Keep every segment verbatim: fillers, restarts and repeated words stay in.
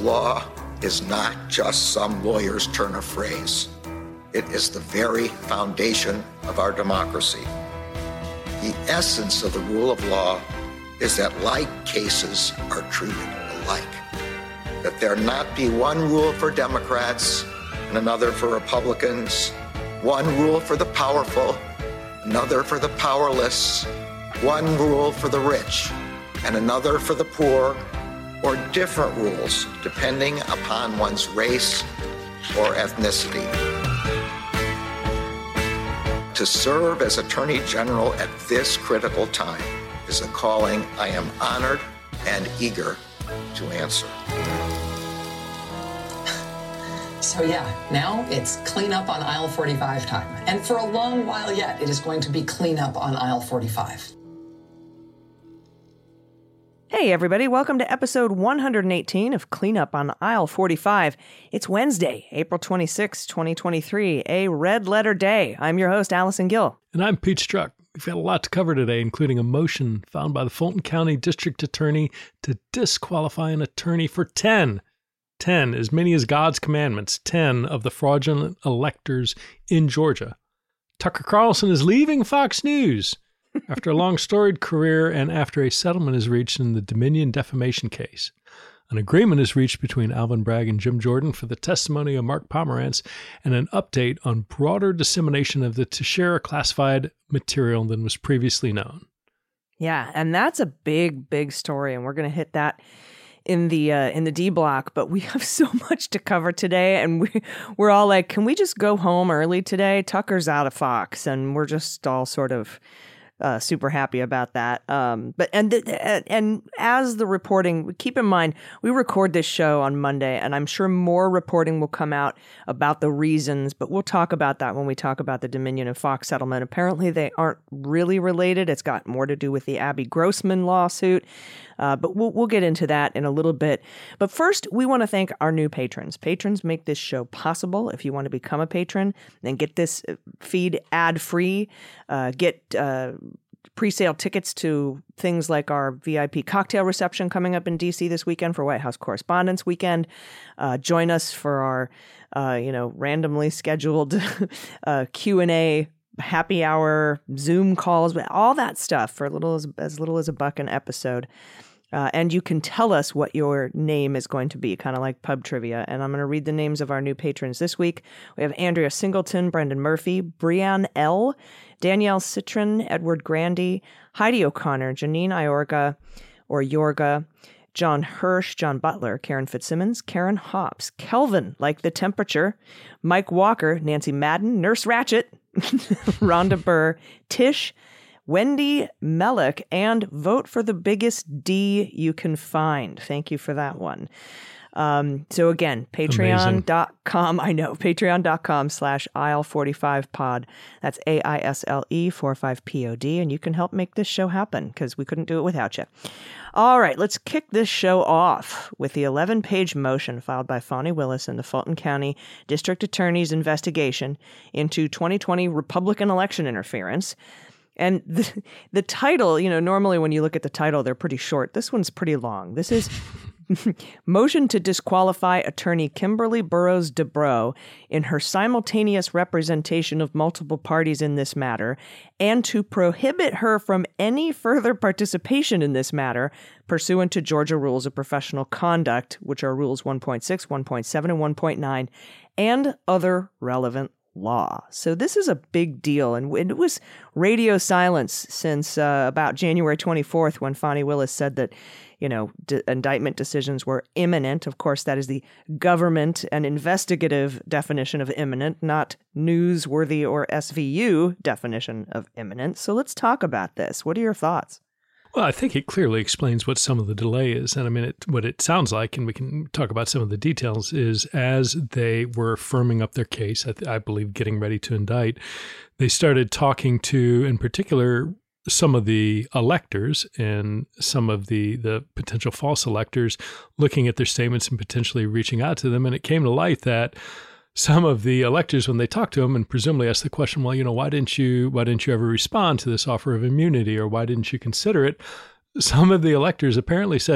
law is not just some lawyer's turn of phrase. It is the very foundation of our democracy. The essence of the rule of law is that like cases are treated alike. That there not be one rule for Democrats and another for Republicans, one rule for the powerful, another for the powerless, one rule for the rich and another for the poor, or different rules depending upon one's race or ethnicity. To serve as Attorney General at this critical time is a calling I am honored and eager to answer. So yeah, now it's clean up on aisle forty-five time. And for a long while yet, it is going to be clean up on aisle forty-five. Hey everybody, welcome to episode one hundred eighteen of Cleanup on Aisle forty-five. It's Wednesday, April twenty-sixth, twenty twenty-three, a red letter day. I'm your host, Allison Gill. And I'm Pete Strzok. We've got a lot to cover today, including a motion found by the Fulton County District Attorney to disqualify an attorney for ten, ten, as many as God's commandments, ten of the fraudulent electors in Georgia. Tucker Carlson is leaving Fox News after a long storied career and after a settlement is reached in the Dominion defamation case. An agreement is reached between Alvin Bragg and Jim Jordan for the testimony of Mark Pomerantz and an update on broader dissemination of the Teixeira classified material than was previously known. Yeah, and that's a big, big story, and we're going to hit that in the uh, in the D block, but we have so much to cover today, and we, we're all like, can we just go home early today? Tucker's out of Fox, and we're just all sort of Uh, super happy about that. Um, but and th- and as the reporting, keep in mind, we record this show on Monday, and I'm sure more reporting will come out about the reasons, but we'll talk about that when we talk about the Dominion and Fox settlement. Apparently, they aren't really related. It's got more to do with the Abby Grossman lawsuit, uh, but we'll, we'll get into that in a little bit. But first, we want to thank our new patrons. Patrons make this show possible. If you want to become a patron, then get this feed ad-free, uh, get uh, pre-sale tickets to things like our V I P cocktail reception coming up in D C this weekend for White House Correspondents' Weekend. Uh, join us for our, uh, you know, randomly scheduled uh, Q and A happy hour Zoom calls, all that stuff for a little as, as little as a buck an episode. Uh, and you can tell us what your name is going to be, kind of like pub trivia. And I'm going to read the names of our new patrons this week. We have Andrea Singleton, Brendan Murphy, Brianne L., Danielle Citron, Edward Grandy, Heidi O'Connor, Janine Iorga, or Yorga, John Hirsch, John Butler, Karen Fitzsimmons, Karen Hops, Kelvin, like the temperature, Mike Walker, Nancy Madden, Nurse Ratchet, Rhonda Burr, Tish, Wendy Mellick, and vote for the biggest D you can find. Thank you for that one. Um, so again, patreon dot com, I know, patreon.com slash aisle 45 pod. That's A I S L E forty-five P O D, and you can help make this show happen because we couldn't do it without you. All right, let's kick this show off with the eleven-page motion filed by Fani Willis in the Fulton County District Attorney's investigation into twenty twenty Republican election interference. And the, the title, you know, normally when you look at the title, they're pretty short. This one's pretty long. This is Motion to disqualify attorney Kimberly Burrows Dubrow in her simultaneous representation of multiple parties in this matter and to prohibit her from any further participation in this matter pursuant to Georgia Rules of Professional Conduct, which are Rules one point six, one point seven, and one point nine, and other relevant law. So this is a big deal, and it was radio silence since uh, about January twenty-fourth when Fani Willis said that, you know, d- indictment decisions were imminent. Of course, that is the government and investigative definition of imminent, not newsworthy or S V U definition of imminent. So let's talk about this. What are your thoughts? Well, I think it clearly explains what some of the delay is. And I mean, it, what it sounds like, and we can talk about some of the details, is as they were firming up their case, I, th- I believe getting ready to indict, they started talking to, in particular, some of the electors and some of the, the potential false electors, looking at their statements and potentially reaching out to them. And it came to light that some of the electors, when they talked to him and presumably asked the question, well, you know, why didn't you, why didn't you ever respond to this offer of immunity, or why didn't you consider it? Some of the electors apparently said,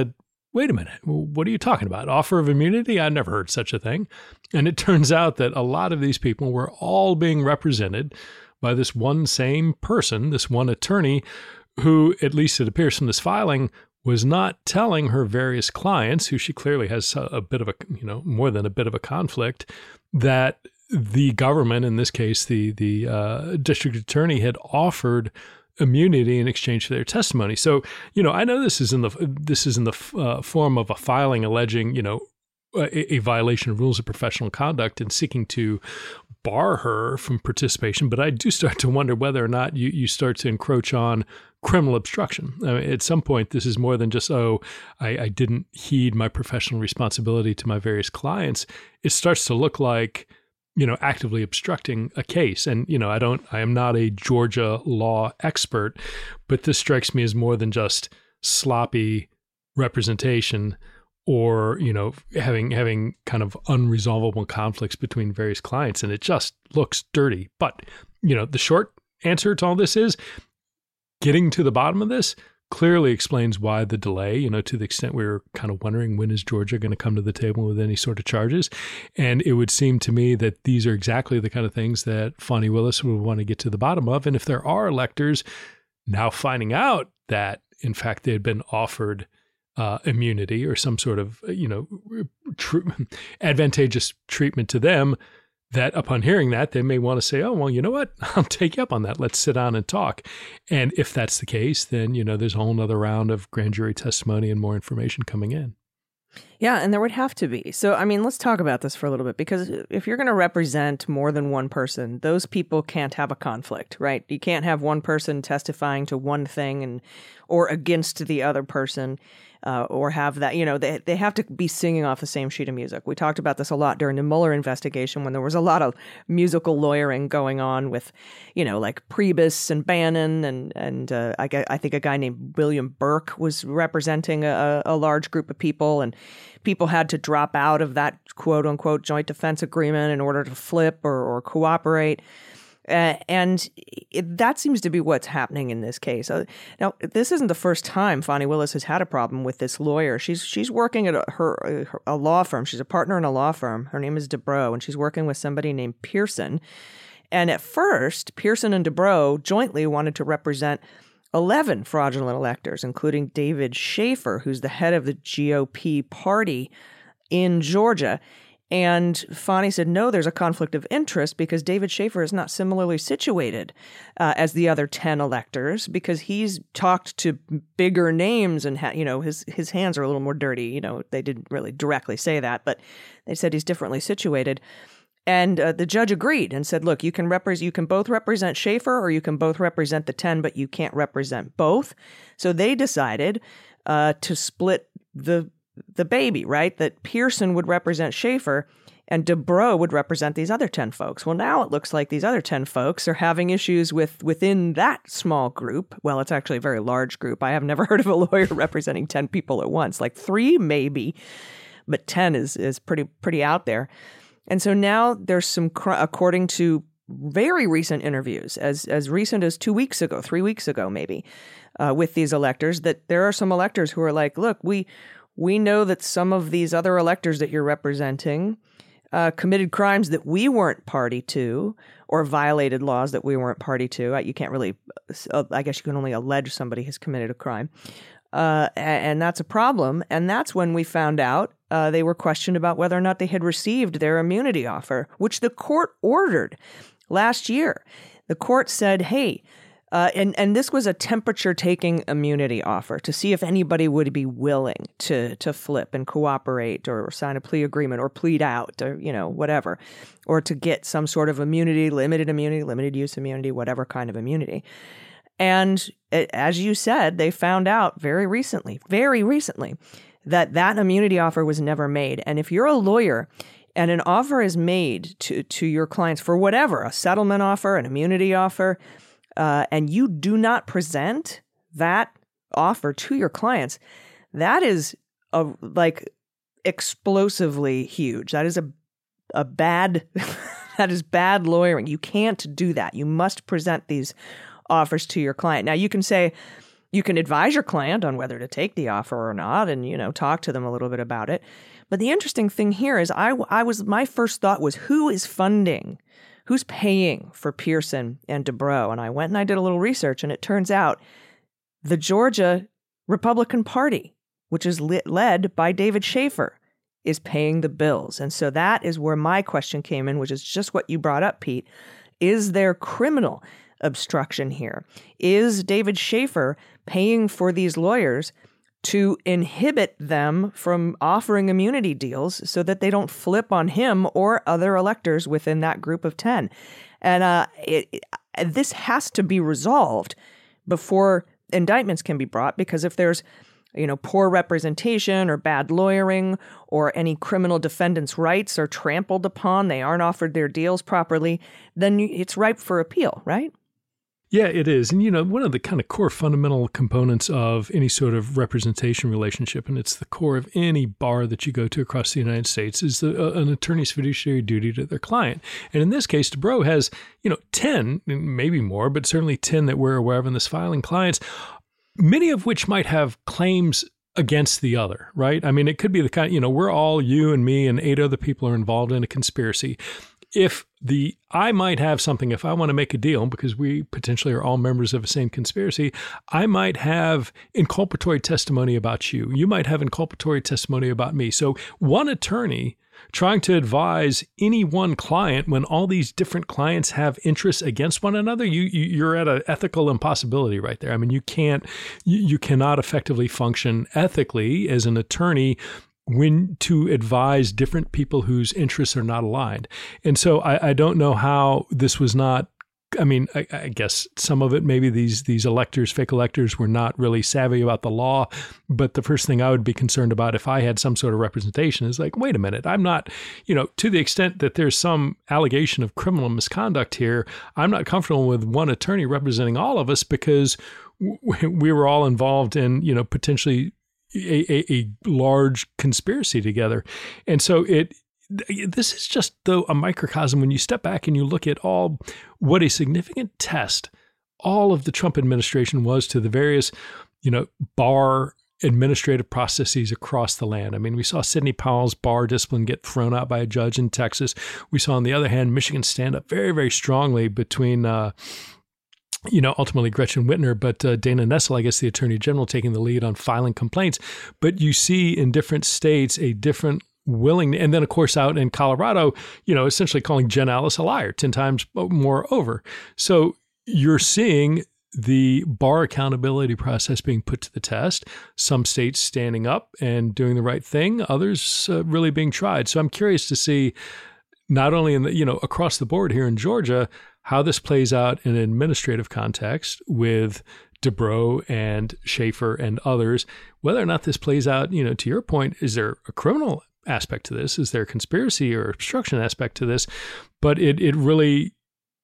wait a minute, what are you talking about? Offer of immunity? I never heard such a thing. And it turns out that a lot of these people were all being represented by this one same person, this one attorney, who, at least it appears from this filing, was not telling her various clients, who she clearly has a, a bit of a, you know, more than a bit of a conflict, that the government, in this case, the the uh, district attorney, had offered immunity in exchange for their testimony. So, you know, I know this is in the this is in the uh, form of a filing alleging, you know, a, a violation of rules of professional conduct and seeking to bar her from participation. But I do start to wonder whether or not you, you start to encroach on criminal obstruction. I mean, at some point, this is more than just, oh, I, I didn't heed my professional responsibility to my various clients. It starts to look like, you know, actively obstructing a case. And, you know, I don't, I am not a Georgia law expert, but this strikes me as more than just sloppy representation or, you know, having, having kind of unresolvable conflicts between various clients. And it just looks dirty. But, you know, the short answer to all this is getting to the bottom of this clearly explains why the delay, you know, to the extent we were kind of wondering, when is Georgia going to come to the table with any sort of charges? And it would seem to me that these are exactly the kind of things that Fani Willis would want to get to the bottom of. And if there are electors now finding out that, in fact, they had been offered uh, immunity or some sort of, you know, tr- advantageous treatment to them, that upon hearing that, they may want to say, oh, well, you know what? I'll take you up on that. Let's sit down and talk. And if that's the case, then, you know, there's a whole nother round of grand jury testimony and more information coming in. Yeah, and there would have to be. So, I mean, let's talk about this for a little bit, because if you're going to represent more than one person, those people can't have a conflict, right? You can't have one person testifying to one thing and or against the other person. Uh, or have that, you know, they they have to be singing off the same sheet of music. We talked about this a lot during the Mueller investigation, when there was a lot of musical lawyering going on with, you know, like Priebus and Bannon, and and uh, I, I think a guy named William Burke was representing a, a large group of people, and people had to drop out of that quote unquote joint defense agreement in order to flip or, or cooperate. Uh, and it, that seems to be what's happening in this case. Uh, now, this isn't the first time Fani Willis has had a problem with this lawyer. She's she's working at a, her, her a law firm. She's a partner in a law firm. Her name is Dubrow, and she's working with somebody named Pearson. And at first, Pearson and Dubrow jointly wanted to represent eleven fraudulent electors, including David Schaefer, who's the head of the G O P party in Georgia. And Fani said, no, there's a conflict of interest because David Schaefer is not similarly situated uh, as the other ten electors, because he's talked to bigger names and, ha- you know, his, his hands are a little more dirty. You know, they didn't really directly say that, but they said he's differently situated. And uh, the judge agreed and said, look, you can represent, you can both represent Schaefer or you can both represent the ten, but you can't represent both. So they decided uh, to split the the baby, right? That Pearson would represent Schaefer and Dubrow would represent these other ten folks. Well, now it looks like these other ten folks are having issues with within that small group. Well, it's actually a very large group. I have never heard of a lawyer representing ten people at once, like three maybe, but ten is is pretty pretty out there. And so now there's some, according to very recent interviews, as as recent as two weeks ago, three weeks ago maybe, uh, with these electors, that there are some electors who are like, look, we we know that some of these other electors that you're representing uh, committed crimes that we weren't party to, or violated laws that we weren't party to. You can't really, uh, I guess you can only allege somebody has committed a crime. Uh, and that's a problem. And that's when we found out uh, they were questioned about whether or not they had received their immunity offer, which the court ordered last year. The court said, hey, uh, and, and this was a temperature-taking immunity offer to see if anybody would be willing to to flip and cooperate or sign a plea agreement or plead out or, you know, whatever, or to get some sort of immunity, limited immunity, limited use immunity, whatever kind of immunity. And as you said, they found out very recently, very recently, that that immunity offer was never made. And if you're a lawyer and an offer is made to, to your clients for whatever, a settlement offer, an immunity offer, uh, and you do not present that offer to your clients, that is a, like explosively huge. That is a a bad, that is bad lawyering. You can't do that. You must present these offers to your client. Now, you can say, You can advise your client on whether to take the offer or not and, you know, talk to them a little bit about it. But the interesting thing here is I, I was, my first thought was, who is funding, who's paying for Pearson and Dubrow? And I went and I did a little research, and it turns out the Georgia Republican Party, which is lit, led by David Shafer, is paying the bills. And so that is where my question came in, which is just what you brought up, Pete. Is there criminal obstruction here? Is David Shafer paying for these lawyers to inhibit them from offering immunity deals so that they don't flip on him or other electors within that group of ten? And uh, it, it, this has to be resolved before indictments can be brought, because if there's you know, poor representation or bad lawyering, or any criminal defendants' rights are trampled upon, they aren't offered their deals properly, then it's ripe for appeal, right? Yeah, it is. And, you know, one of the kind of core fundamental components of any sort of representation relationship, and it's the core of any bar that you go to across the United States, is the, uh, an attorney's fiduciary duty to their client. And in this case, Dubrow has, you know, ten, maybe more, but certainly ten that we're aware of in this filing, clients, many of which might have claims against the other, right? I mean, it could be the kind, you know, we're all, you and me and eight other people are involved in a conspiracy. If the, I might have something, if I want to make a deal, because we potentially are all members of the same conspiracy, I might have inculpatory testimony about you. You might have inculpatory testimony about me. So one attorney trying to advise any one client when all these different clients have interests against one another, you, you you're at an ethical impossibility right there. I mean, you can't, you, you cannot effectively function ethically as an attorney when to advise different people whose interests are not aligned. And so I, I don't know how this was not, I mean, I, I guess some of it, maybe these these electors, fake electors, were not really savvy about the law. But the first thing I would be concerned about if I had some sort of representation is like, wait a minute, I'm not, you know, to the extent that there's some allegation of criminal misconduct here, I'm not comfortable with one attorney representing all of us, because w- we were all involved in, you know, potentially a, a, a large conspiracy together. And so it, this is just, though, a microcosm when you step back and you look at all what a significant test all of the Trump administration was to the various, you know, bar administrative processes across the land. I mean, we saw Sidney Powell's bar discipline get thrown out by a judge in Texas. We saw, on the other hand, Michigan stand up very, very strongly between, uh, you know, ultimately Gretchen Whitmer, but uh, Dana Nessel, I guess the Attorney General, taking the lead on filing complaints. But you see in different states a different willing, and then of course out in Colorado, you know, essentially calling Jen Ellis a liar ten times more over. So you're seeing the bar accountability process being put to the test, some states standing up and doing the right thing, others uh, really being tried. So I'm curious to see, not only in the, you know, across the board here in Georgia, how this plays out in an administrative context with Dubrow and Shafer and others, whether or not this plays out, you know, to your point, is there a criminal aspect to this? Is there a conspiracy or obstruction aspect to this? But it it really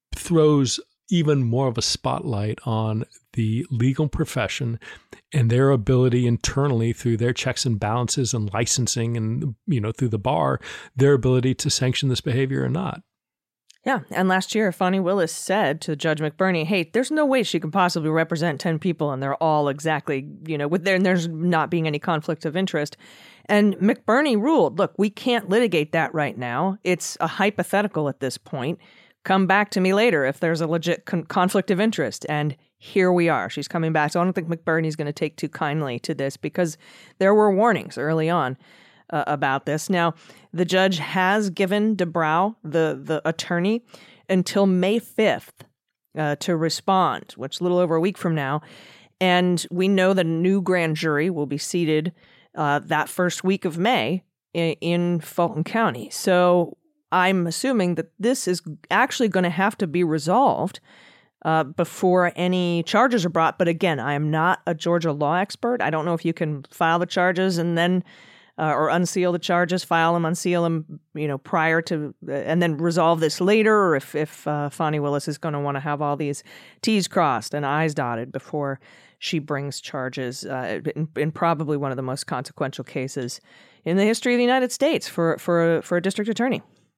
throws even more of a spotlight on the legal profession and their ability internally, through their checks and balances and licensing and, you know, through the bar, their ability to sanction this behavior or not. Yeah. And last year, Fani Willis said to Judge McBurney, hey, there's no way she can possibly represent ten people and they're all exactly, you know, with there, and there's not being any conflict of interest. And McBurney ruled, look, we can't litigate that right now. It's a hypothetical at this point. Come back to me later if there's a legit con- conflict of interest. And here we are. She's coming back. So I don't think McBurney's going to take too kindly to this, because there were warnings early on uh, about this. Now, the judge has given Dubrow, the, the attorney, until May fifth uh, to respond, which is a little over a week from now. And we know that a new grand jury will be seated uh, that first week of May in, in Fulton County. So I'm assuming that this is actually going to have to be resolved uh, before any charges are brought. But again, I am not a Georgia law expert. I don't know if you can file the charges and then uh, or unseal the charges, file them, unseal them, you know, prior to, uh, and then resolve this later, or if, if uh, Fani Willis is going to want to have all these T's crossed and I's dotted before she brings charges uh, in, in probably one of the most consequential cases in the history of the United States for, for, a, for a district attorney.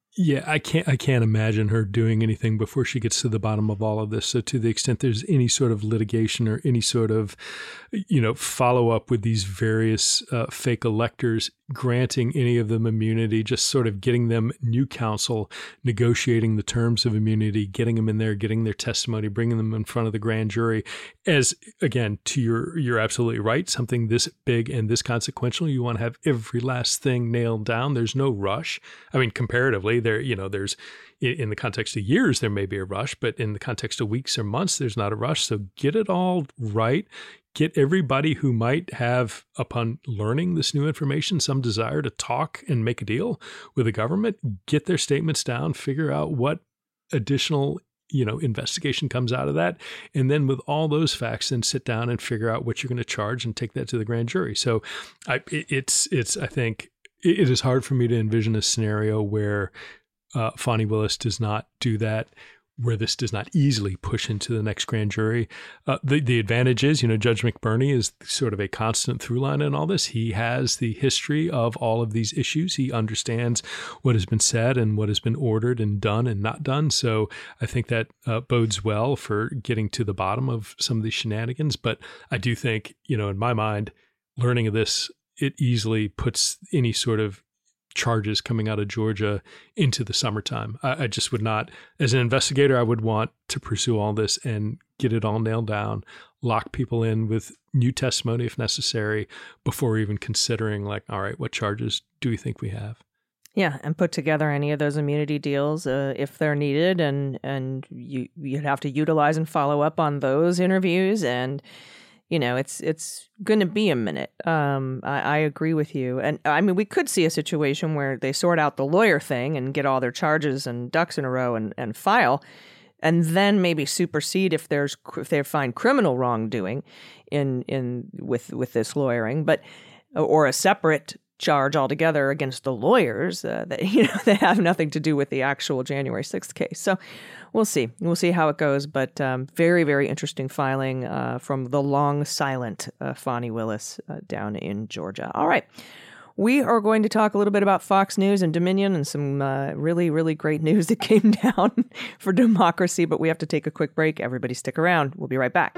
Yeah, I can't I can't imagine her doing anything before she gets to the bottom of all of this. So to the extent there's any sort of litigation or any sort of, you know, follow up with these various uh, fake electors, granting any of them immunity, just sort of getting them new counsel, negotiating the terms of immunity, getting them in there, getting their testimony, bringing them in front of the grand jury. As, again, to your, you're absolutely right, something this big and this consequential, you want to have every last thing nailed down. There's no rush. I mean, comparatively, there, you know, there's, in the context of years, there may be a rush, but in the context of weeks or months, there's not a rush. So get it all right. Get everybody who might have, upon learning this new information, some desire to talk and make a deal with the government, get their statements down, figure out what additional, you know, investigation comes out of that. And then with all those facts, then sit down and figure out what you're going to charge and take that to the grand jury. So I, it's, it's, I think it is hard for me to envision a scenario where uh, Fani Willis does not do that, where this does not easily push into the next grand jury. Uh, the, the advantage is, you know, Judge McBurney is sort of a constant through line in all this. He has the history of all of these issues. He understands what has been said and what has been ordered and done and not done. So I think that uh, bodes well for getting to the bottom of some of these shenanigans. But I do think, you know, in my mind, learning of this, it easily puts any sort of charges coming out of Georgia into the summertime. I, I just would not, as an investigator, I would want to pursue all this and get it all nailed down, lock people in with new testimony if necessary, before even considering like, all right, what charges do we think we have? Yeah, and put together any of those immunity deals uh, if they're needed, and and you you'd have to utilize and follow up on those interviews. And you know, it's it's going to be a minute. Um, I, I agree with you. And I mean, we could see a situation where they sort out the lawyer thing and get all their charges and ducks in a row and, and file, and then maybe supersede if there's if they find criminal wrongdoing in in with with this lawyering, but or a separate charge altogether against the lawyers uh, that you know that have nothing to do with the actual January sixth case. So we'll see. We'll see how it goes. But um, very, very interesting filing uh, from the long silent uh, Fani Willis uh, down in Georgia. All right. We are going to talk a little bit about Fox News and Dominion and some uh, really, really great news that came down for democracy. But we have to take a quick break. Everybody stick around. We'll be right back.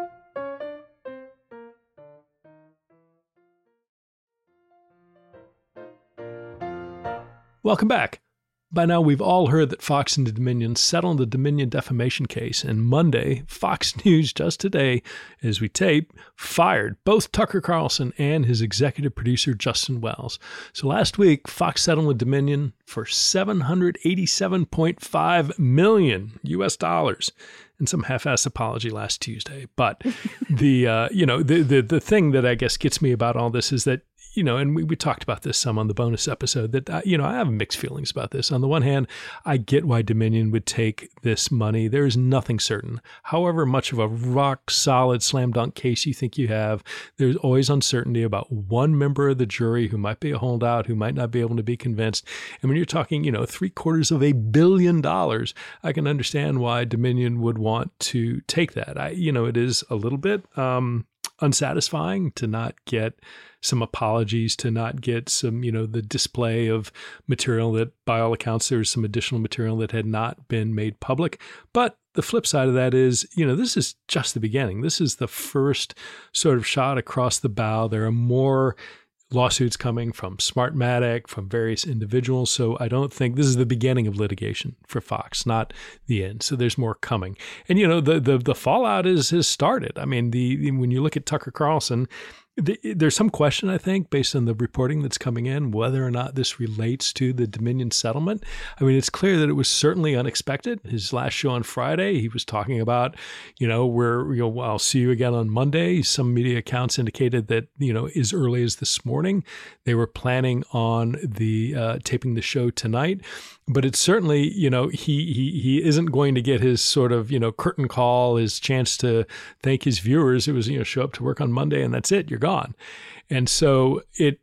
Welcome back. By now, we've all heard that Fox and the Dominion settled the Dominion defamation case, and Monday, Fox News, just today, as we tape, fired both Tucker Carlson and his executive producer, Justin Wells. So last week, Fox settled with Dominion for seven hundred eighty-seven point five million U S dollars. And some half-assed apology last Tuesday. But the, uh, you know, the, the, the thing that I guess gets me about all this is that, you know, and we, we talked about this some on the bonus episode, that, uh, you know, I have mixed feelings about this. On the one hand, I get why Dominion would take this money. There is nothing certain. However much of a rock solid slam dunk case you think you have, there's always uncertainty about one member of the jury who might be a holdout, who might not be able to be convinced. And when you're talking, you know, three quarters of a billion dollars, I can understand why Dominion would want to take that. I, you know, it is a little bit um, unsatisfying to not get some apologies, to not get some, you know, the display of material that by all accounts, there was some additional material that had not been made public. But the flip side of that is, you know, this is just the beginning. This is the first sort of shot across the bow. There are more lawsuits coming from Smartmatic, from various individuals. So I don't think this is the beginning of litigation for Fox, not the end. So there's more coming. And, you know, the the, the fallout is has started. I mean, the when you look at Tucker Carlson, there's some question, I think, based on the reporting that's coming in, whether or not this relates to the Dominion settlement. I mean, it's clear that it was certainly unexpected. His last show on Friday, he was talking about, you know, we're, you know, I'll see you again on Monday. Some media accounts indicated that, you know, as early as this morning, they were planning on the uh, taping the show tonight. But it's certainly, you know, he he he isn't going to get his sort of, you know, curtain call, his chance to thank his viewers. It was, you know, show up to work on Monday and that's it, you're gone. And so it,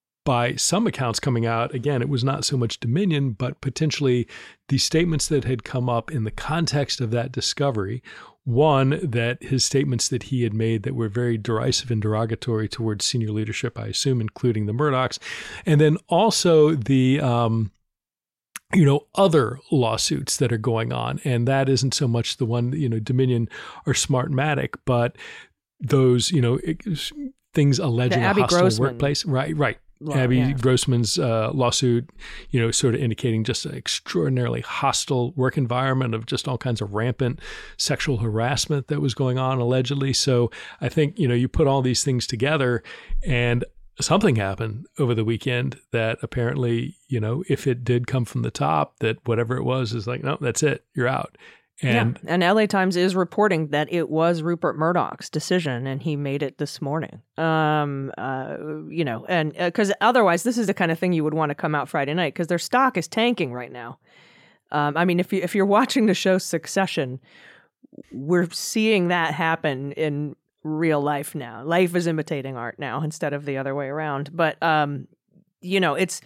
by some accounts coming out, again, it was not so much Dominion, but potentially the statements that had come up in the context of that discovery. One, that his statements that he had made that were very derisive and derogatory towards senior leadership, I assume, including the Murdochs. And then also the, um, you know, other lawsuits that are going on. And that isn't so much the one, you know, Dominion or Smartmatic, but those, you know, it, things alleging a hostile Grossman. workplace. Right, right. Well, Abby yeah. Grossman's uh, lawsuit, you know, sort of indicating just an extraordinarily hostile work environment of just all kinds of rampant sexual harassment that was going on allegedly. So I think, you know, you put all these things together and something happened over the weekend that apparently, you know, if it did come from the top, that whatever it was is like, no, that's it, you're out. And yeah. and L A Times is reporting that it was Rupert Murdoch's decision, and he made it this morning. Um, uh, you know, and because uh, otherwise, this is the kind of thing you would want to come out Friday night because their stock is tanking right now. Um, I mean, if you if you're watching the show Succession, we're seeing that happen in real life now. Life is imitating art now instead of the other way around. But um, you know, it's.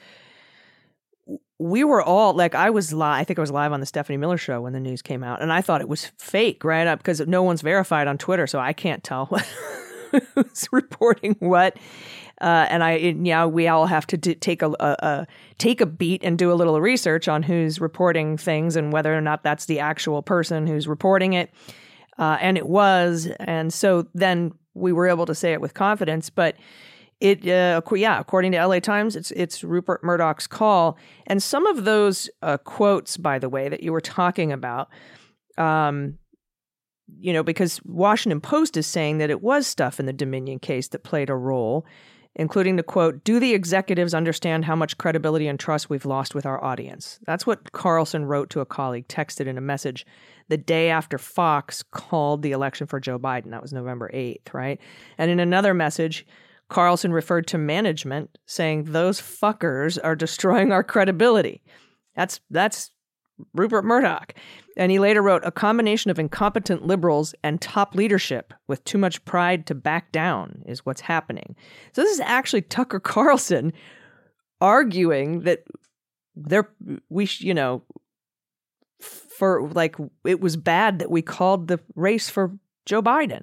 We were all like, I was live, I think I was live on the Stephanie Miller show when the news came out, and I thought it was fake, right? Up because no one's verified on Twitter, so I can't tell who's reporting what. Uh, and I, yeah, we all have to d- take a, a, a take a beat and do a little research on who's reporting things and whether or not that's the actual person who's reporting it. Uh, and it was, and so then we were able to say it with confidence, but. It uh, yeah, according to L A Times, it's it's Rupert Murdoch's call, and some of those uh, quotes, by the way, that you were talking about, um, you know, because Washington Post is saying that it was stuff in the Dominion case that played a role, including the quote, "Do the executives understand how much credibility and trust we've lost with our audience?" That's what Carlson wrote to a colleague, texted in a message the day after Fox called the election for Joe Biden. That was November eighth, right? And in another message, Carlson referred to management, saying those fuckers are destroying our credibility. That's that's Rupert Murdoch. And he later wrote, a combination of incompetent liberals and top leadership with too much pride to back down is what's happening. So this is actually Tucker Carlson arguing that there we sh- you know for like it was bad that we called the race for Joe Biden.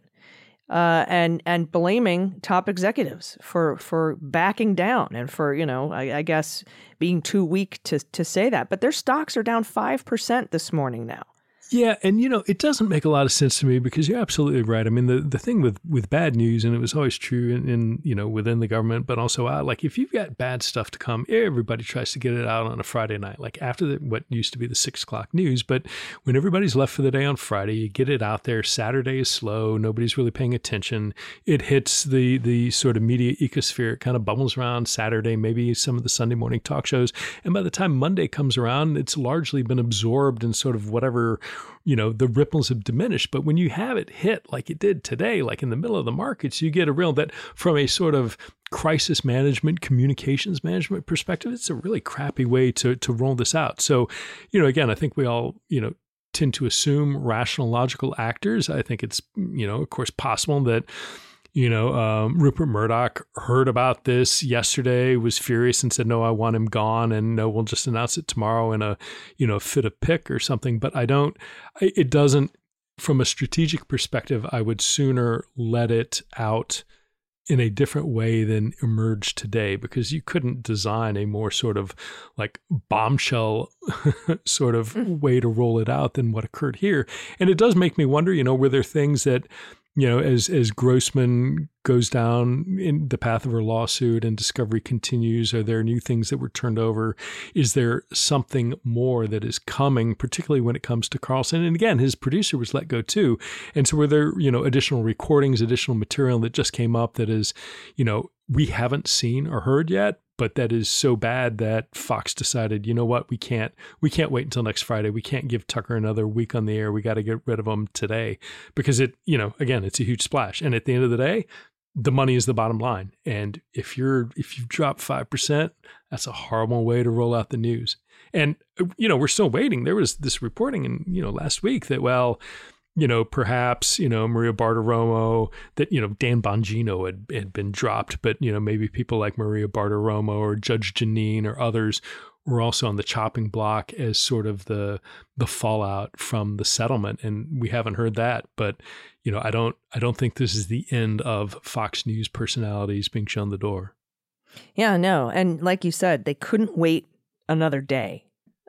Uh, and and blaming top executives for for backing down and for, you know, I, I guess being too weak to to say that. But their stocks are down five percent this morning now. Yeah, and you know, it doesn't make a lot of sense to me because you're absolutely right. I mean, the, the thing with, with bad news, and it was always true in, in you know, within the government, but also out, like if you've got bad stuff to come, everybody tries to get it out on a Friday night, like after the, what used to be the six o'clock news. But when everybody's left for the day on Friday, you get it out there. Saturday is slow. Nobody's really paying attention. It hits the, the sort of media ecosphere. It kind of bubbles around Saturday, maybe some of the Sunday morning talk shows. And by the time Monday comes around, it's largely been absorbed in sort of whatever, you know, the ripples have diminished. But when you have it hit like it did today, like in the middle of the markets, you get a real, that from a sort of crisis management, communications management perspective, it's a really crappy way to to roll this out. So, you know, again, I think we all, you know, tend to assume rational, logical actors. I think it's, you know, of course, possible that, you know, um, Rupert Murdoch heard about this yesterday, was furious and said, no, I want him gone. And no, we'll just announce it tomorrow in a, you know, fit of pick or something. But I don't, it doesn't, from a strategic perspective, I would sooner let it out in a different way than emerged today, because you couldn't design a more sort of like bombshell sort of way to roll it out than what occurred here. And it does make me wonder, you know, were there things that, you know, as as Grossman goes down in the path of her lawsuit and discovery continues, are there new things that were turned over? Is there something more that is coming, particularly when it comes to Carlson? And again, his producer was let go too. And so were there, you know, additional recordings, additional material that just came up that is, you know, we haven't seen or heard yet, but that is so bad that Fox decided, you know what, we can't, we can't wait until next Friday. We can't give Tucker another week on the air. We got to get rid of him today because it, you know, again, it's a huge splash. And at the end of the day, the money is the bottom line. And if you're, if you've dropped five percent, that's a horrible way to roll out the news. And, you know, we're still waiting. There was this reporting in, you know, last week that, well, you know, perhaps, you know, Maria Bartiromo, that, you know, Dan Bongino had, had been dropped, but, you know, maybe people like Maria Bartiromo or Judge Jeanine or others were also on the chopping block as sort of the the fallout from the settlement. And we haven't heard that. But, you know, I don't I don't think this is the end of Fox News personalities being shown the door. Yeah, no. And like you said, they couldn't wait another day.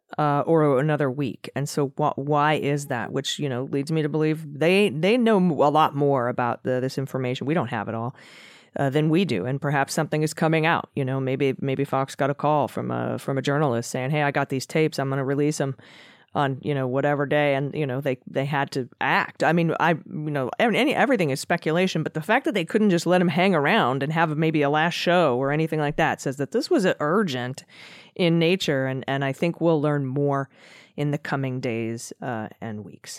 uh, or another week. And so wh- why is that? Which, you know, leads me to believe they they know a lot more about the, this information. We don't have it all. Uh, than we do, and perhaps something is coming out. You know, maybe maybe Fox got a call from a from a journalist saying, "Hey, I got these tapes. I'm going to release them on you know whatever day," and you know they they had to act. I mean, I you know any everything is speculation, but the fact that they couldn't just let him hang around and have maybe a last show or anything like that says that this was urgent in nature, and and I think we'll learn more in the coming days uh, and weeks.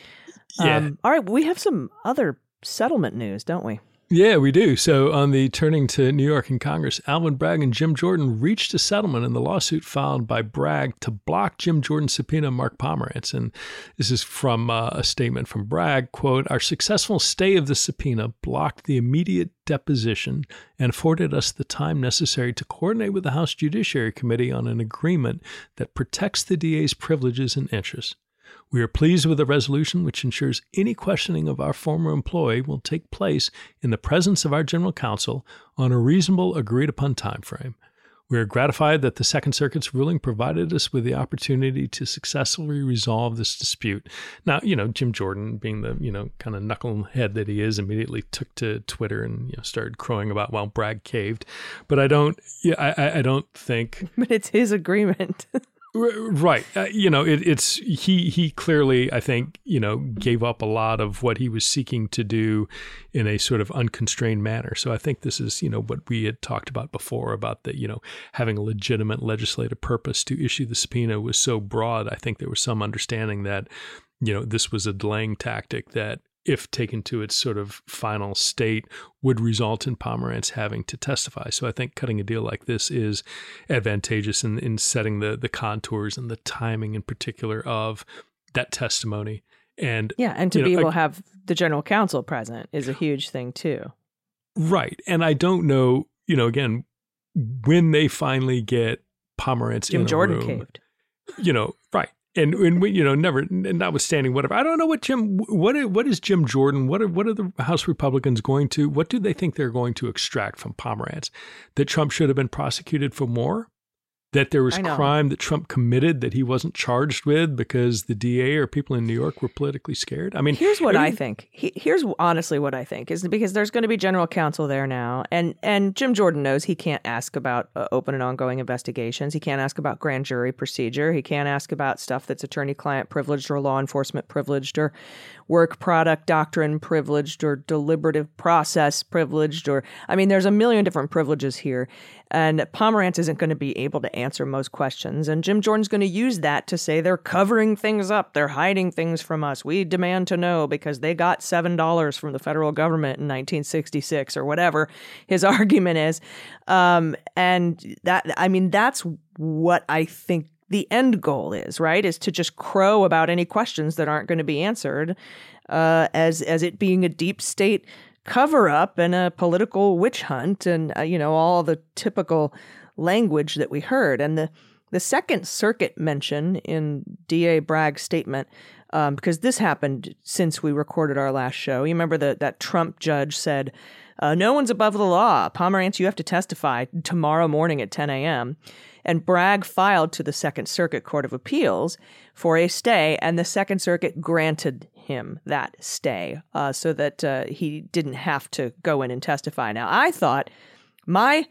Yeah. Um, all right, we have some other settlement news, don't we? Yeah, we do. So on the turning to New York and Congress, Alvin Bragg and Jim Jordan reached a settlement in the lawsuit filed by Bragg to block Jim Jordan's subpoena of Mark Pomerantz. And this is from uh, a statement from Bragg, quote, "Our successful stay of the subpoena blocked the immediate deposition and afforded us the time necessary to coordinate with the House Judiciary Committee on an agreement that protects the D A's privileges and interests. We are pleased with the resolution, which ensures any questioning of our former employee will take place in the presence of our general counsel on a reasonable, agreed-upon time frame. We are gratified that the Second Circuit's ruling provided us with the opportunity to successfully resolve this dispute." Now, you know, Jim Jordan, being the, you know, kind of knucklehead that he is, immediately took to Twitter and, you know, started crowing about, well, Bragg caved. But I don't, yeah, I, I don't think... But it's his agreement. Right. Uh, you know, it, it's he he clearly, I think, you know, gave up a lot of what he was seeking to do in a sort of unconstrained manner. So I think this is, you know, what we had talked about before about the, you know, having a legitimate legislative purpose to issue the subpoena was so broad. I think there was some understanding that, you know, this was a delaying tactic that, if taken to its sort of final state, would result in Pomerantz having to testify. So I think cutting a deal like this is advantageous in, in setting the the contours and the timing in particular of that testimony. And yeah, and to you be know, able I, to have the general counsel present is a huge thing too. Right. And I don't know, you know, again, when they finally get Pomerantz Jim in a Jordan room, caved. You know, right. And, and we, you know, never, notwithstanding whatever, I don't know what Jim, what, what is Jim Jordan? What are, what are the House Republicans going to, what do they think they're going to extract from Pomerantz? That Trump should have been prosecuted for more? That there was crime that Trump committed that he wasn't charged with because the D A or people in New York were politically scared? I mean, here's what I think. He, here's honestly what I think is because there's going to be general counsel there now. And, and Jim Jordan knows he can't ask about uh, open and ongoing investigations. He can't ask about grand jury procedure. He can't ask about stuff that's attorney-client privileged or law enforcement privileged or work product doctrine privileged or deliberative process privileged. Or, I mean, there's a million different privileges here. And Pomerantz isn't going to be able to answer most questions. And Jim Jordan's going to use that to say they're covering things up. They're hiding things from us. We demand to know because they got seven dollars from the federal government in nineteen sixty-six or whatever his argument is. Um, and that, I mean, that's what I think the end goal is, right? Is to just crow about any questions that aren't going to be answered uh, as, as it being a deep state cover up and a political witch hunt and, uh, you know, all the typical language that we heard. And the, the Second Circuit mention in D A Bragg's statement, um, because this happened since we recorded our last show. You remember that that Trump judge said, uh, no one's above the law. Pomerantz, you have to testify tomorrow morning at ten a.m. And Bragg filed to the Second Circuit Court of Appeals for a stay, and the Second Circuit granted him that stay uh, so that uh, he didn't have to go in and testify. Now, I thought my,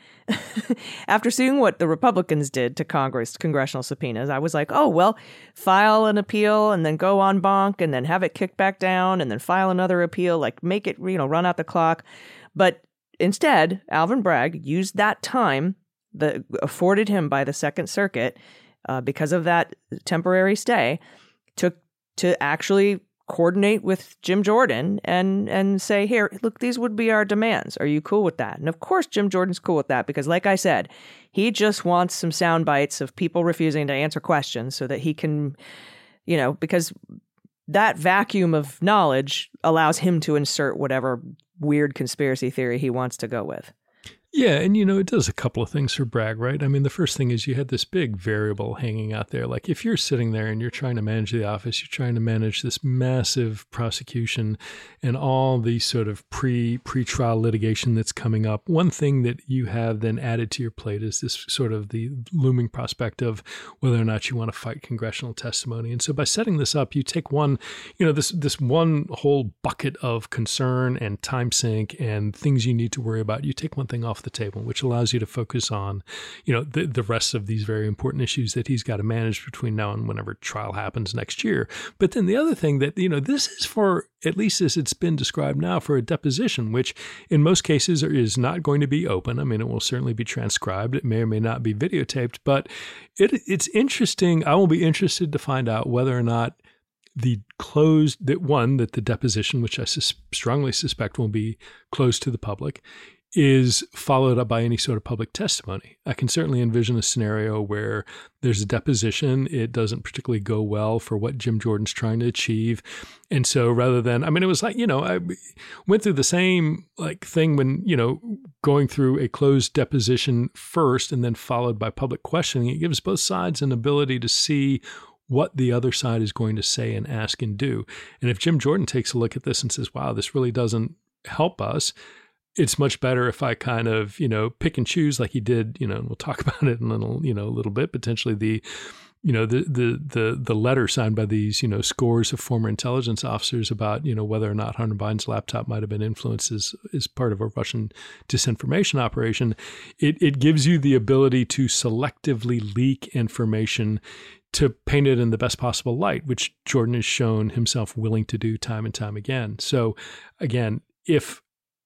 after seeing what the Republicans did to Congress, congressional subpoenas, I was like, oh, well, file an appeal and then go en banc and then have it kicked back down and then file another appeal, like make it, you know, run out the clock. But instead, Alvin Bragg used that time that afforded him by the Second Circuit uh, because of that temporary stay to to actually coordinate with Jim Jordan and and say, here, look, these would be our demands. Are you cool with that? And of course, Jim Jordan's cool with that because, like I said, he just wants some sound bites of people refusing to answer questions so that he can, you know, because that vacuum of knowledge allows him to insert whatever weird conspiracy theory he wants to go with. Yeah, and you know, it does a couple of things for Bragg, right? I mean, the first thing is you had this big variable hanging out there. Like if you're sitting there and you're trying to manage the office, you're trying to manage this massive prosecution and all the sort of pre, pre-trial litigation that's coming up. One thing that you have then added to your plate is this sort of the looming prospect of whether or not you want to fight congressional testimony. And so by setting this up, you take one, you know, this, this one whole bucket of concern and time sink and things you need to worry about. You take one thing off the table, which allows you to focus on, you know, the, the rest of these very important issues that he's got to manage between now and whenever trial happens next year. But then the other thing that, you know, this is for, at least as it's been described now, for a deposition, which in most cases is not going to be open. I mean, it will certainly be transcribed. It may or may not be videotaped, but it, it's interesting. I will be interested to find out whether or not the closed, that one, that the deposition, which I sus- strongly suspect will be closed to the public, is followed up by any sort of public testimony. I can certainly envision a scenario where there's a deposition. It doesn't particularly go well for what Jim Jordan's trying to achieve. And so rather than, I mean, it was like, you know, I went through the same like thing when, you know, going through a closed deposition first and then followed by public questioning. It gives both sides an ability to see what the other side is going to say and ask and do. And if Jim Jordan takes a look at this and says, wow, this really doesn't help us, it's much better if I kind of, you know, pick and choose like he did, you know, and we'll talk about it in a little, you know, a little bit, potentially the, you know, the, the, the, the letter signed by these, you know, scores of former intelligence officers about, you know, whether or not Hunter Biden's laptop might have been influenced as, as part of a Russian disinformation operation. It, it gives you the ability to selectively leak information to paint it in the best possible light, which Jordan has shown himself willing to do time and time again. So again, if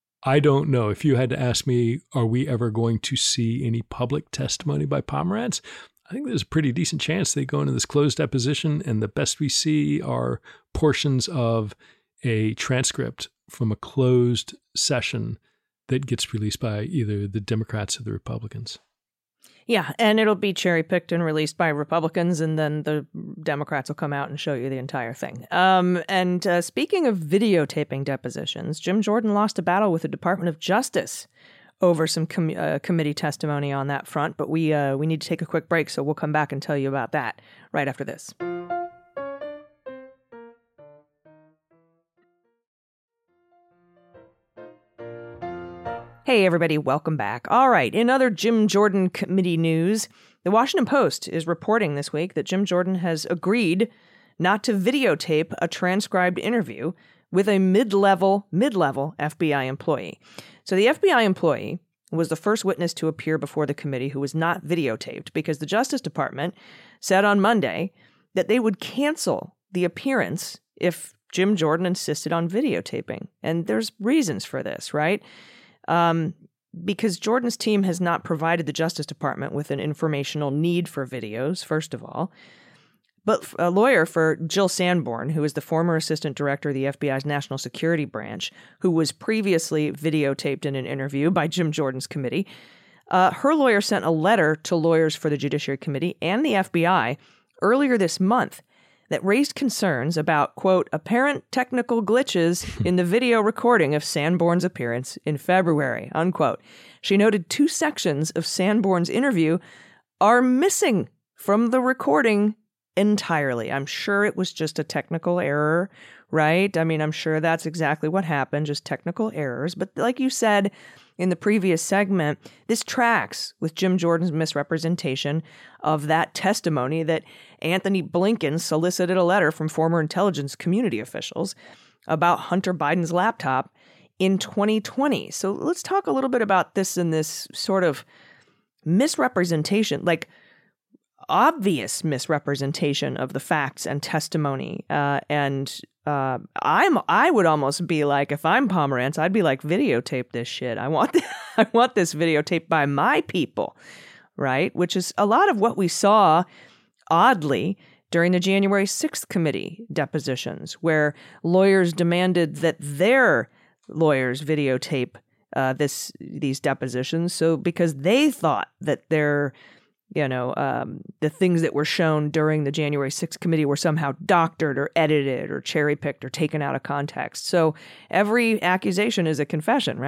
I don't know, if you had to ask me, are we ever going to see any public testimony by Pomerantz? I think there's a pretty decent chance they go into this closed deposition and the best we see are portions of a transcript from a closed session that gets released by either the Democrats or the Republicans. Yeah, and it'll be cherry-picked and released by Republicans, and then the Democrats will come out and show you the entire thing. Um, and uh, speaking of videotaping depositions, Jim Jordan lost a battle with the Department of Justice over some com- uh, committee testimony on that front, but we uh, we need to take a quick break, so we'll come back and tell you about that right after this. Hey, everybody, welcome back. All right, in other Jim Jordan committee news, the Washington Post is reporting this week that Jim Jordan has agreed not to videotape a transcribed interview with a mid-level, mid-level F B I employee. So the F B I employee was the first witness to appear before the committee who was not videotaped because the Justice Department said on Monday that they would cancel the appearance if Jim Jordan insisted on videotaping. And there's reasons for this, right? Um, because Jordan's team has not provided the Justice Department with an informational need for videos, first of all. But a lawyer for Jill Sanborn, who is the former assistant director of the F B I's National Security Branch, who was previously videotaped in an interview by Jim Jordan's committee, uh, her lawyer sent a letter to lawyers for the Judiciary Committee and the F B I earlier this month that raised concerns about, quote, apparent technical glitches in the video recording of Sanborn's appearance in February, unquote. She noted two sections of Sanborn's interview are missing from the recording entirely. I'm sure it was just a technical error, right? I mean, I'm sure that's exactly what happened, just technical errors. But like you said in the previous segment, this tracks with Jim Jordan's misrepresentation of that testimony that Anthony Blinken solicited a letter from former intelligence community officials about Hunter Biden's laptop in twenty twenty. So let's talk a little bit about this and this sort of misrepresentation, like obvious misrepresentation of the facts and testimony. Uh, and uh, I'm I would almost be like, if I'm Pomerantz, I'd be like, videotape this shit. I want th- I want this videotaped by my people, right? Which is a lot of what we saw, oddly, during the January sixth committee depositions, where lawyers demanded that their lawyers videotape uh, this these depositions, so because they thought that their You know, um, the things that were shown during the January sixth committee were somehow doctored or edited or cherry-picked or taken out of context. So every accusation is a confession, right?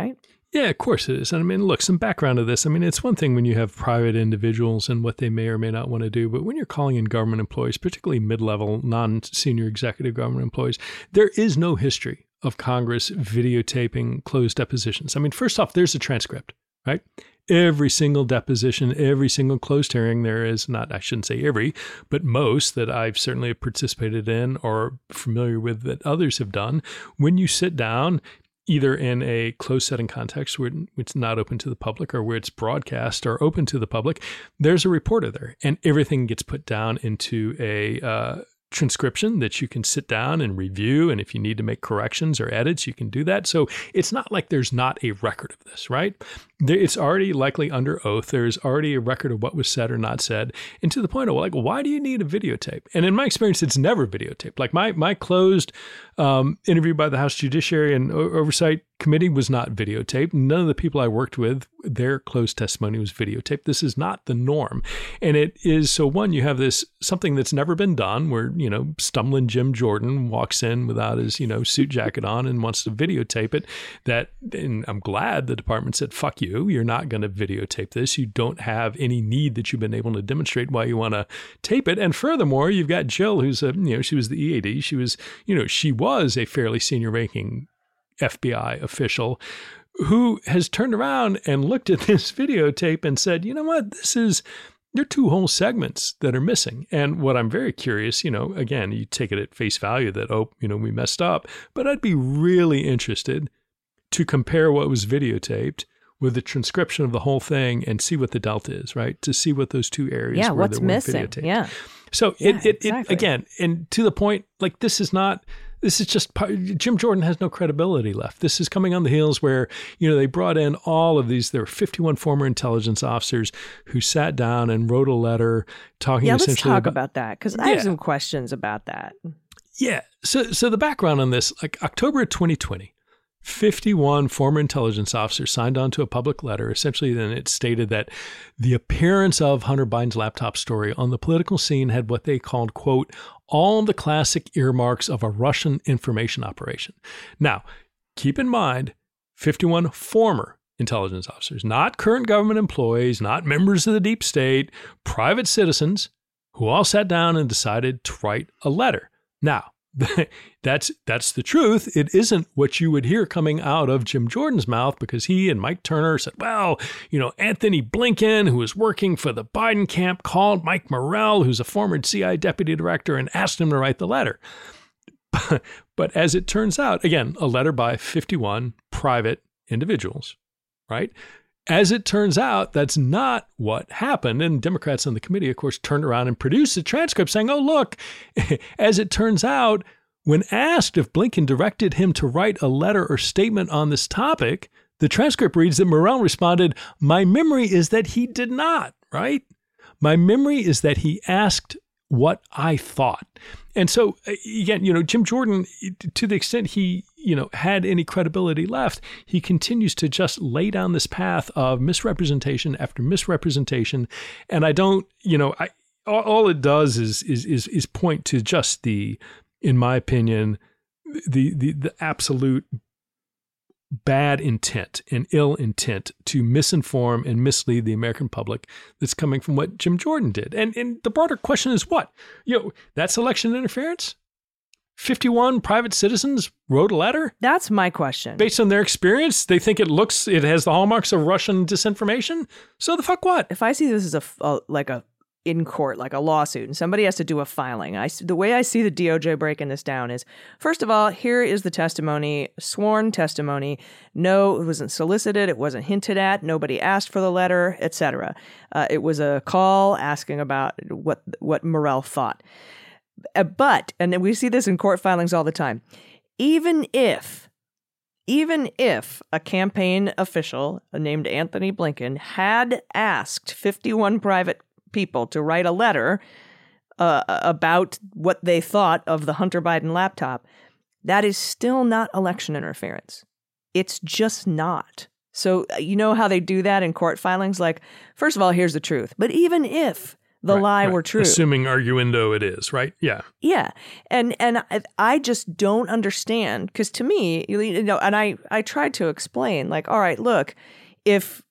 Yeah, of course it is. And I mean, look, some background to this. I mean, it's one thing when you have private individuals and what they may or may not want to do, but when you're calling in government employees, particularly mid-level, non-senior executive government employees, there is no history of Congress videotaping closed depositions. I mean, first off, there's a transcript, right? Every single deposition, every single closed hearing there is, not, I shouldn't say every, but most that I've certainly participated in or familiar with that others have done. When you sit down, either in a closed setting context where it's not open to the public or where it's broadcast or open to the public, there's a reporter there and everything gets put down into a uh, transcription that you can sit down and review. And if you need to make corrections or edits, you can do that. So it's not like there's not a record of this, right? It's already likely under oath. There's already a record of what was said or not said. And to the point of like, why do you need a videotape? And in my experience, it's never videotaped. Like my my closed um, interview by the House Judiciary and o- Oversight Committee was not videotaped. None of the people I worked with, their closed testimony was videotaped. This is not the norm. And it is, so one, you have this, something that's never been done where, you know, stumbling Jim Jordan walks in without his, you know, suit jacket on and wants to videotape it. That, and I'm glad the department said, fuck you. You're not going to videotape this. You don't have any need that you've been able to demonstrate why you want to tape it. And furthermore, you've got Jill, who's a, you know, she was the E A D. She was, you know, she was a fairly senior ranking F B I official who has turned around and looked at this videotape and said, you know what, this is, there are two whole segments that are missing. And what I'm very curious, you know, again, you take it at face value that, oh, you know, we messed up, but I'd be really interested to compare what was videotaped with the transcription of the whole thing and see what the delta is, right? To see what those two areas yeah, were what's that were missing. videotaped. Yeah. So yeah, it, it, exactly. it, again, and to the point, like this is not, this is just, Jim Jordan has no credibility left. This is coming on the heels where, you know, they brought in all of these, there were fifty-one former intelligence officers who sat down and wrote a letter talking yeah, essentially let's talk about, about that because yeah. I have some questions about that. Yeah. So, so the background on this, like October twenty twenty, fifty-one former intelligence officers signed on to a public letter. Essentially, then it stated that the appearance of Hunter Biden's laptop story on the political scene had what they called, quote, all the classic earmarks of a Russian information operation. Now, keep in mind, fifty-one former intelligence officers, not current government employees, not members of the deep state, private citizens who all sat down and decided to write a letter. Now, that's that's the truth. It isn't what you would hear coming out of Jim Jordan's mouth because he and Mike Turner said, well, you know, Anthony Blinken, who was working for the Biden camp, called Mike Morrell, who's a former C I A deputy director, and asked him to write the letter. But as it turns out, again, a letter by fifty-one private individuals, right? As it turns out, that's not what happened. And Democrats on the committee, of course, turned around and produced a transcript saying, oh, look, as it turns out, when asked if Blinken directed him to write a letter or statement on this topic, the transcript reads that Morrell responded, my memory is that he did not, right? My memory is that he asked what I thought. And so, again, you know, Jim Jordan, to the extent he, you know, had any credibility left, he continues to just lay down this path of misrepresentation after misrepresentation. And I don't, you know, I all, all it does is is is is point to just the, in my opinion, the the the absolute bad intent and ill intent to misinform and mislead the American public that's coming from what Jim Jordan did. And and the broader question is what? You know, that's election interference? fifty-one private citizens wrote a letter? That's my question. Based on their experience, they think it looks, it has the hallmarks of Russian disinformation? So the fuck what? If I see this as a, a like a in court, like a lawsuit, and somebody has to do a filing, I, the way I see the D O J breaking this down is, first of all, here is the testimony, sworn testimony. No, it wasn't solicited. It wasn't hinted at. Nobody asked for the letter, et cetera. Uh, it was a call asking about what what Morrell thought. Uh, but, and we see this in court filings all the time, even if, even if a campaign official named Anthony Blinken had asked fifty-one private people to write a letter uh, about what they thought of the Hunter Biden laptop, that is still not election interference. It's just not. So you know how they do that in court filings? Like, first of all, here's the truth. But even if the right, lie right. were true. Assuming arguendo it is, right? Yeah. Yeah. And and I, I just don't understand, because to me, you know, and I, I tried to explain, like, all right, look, if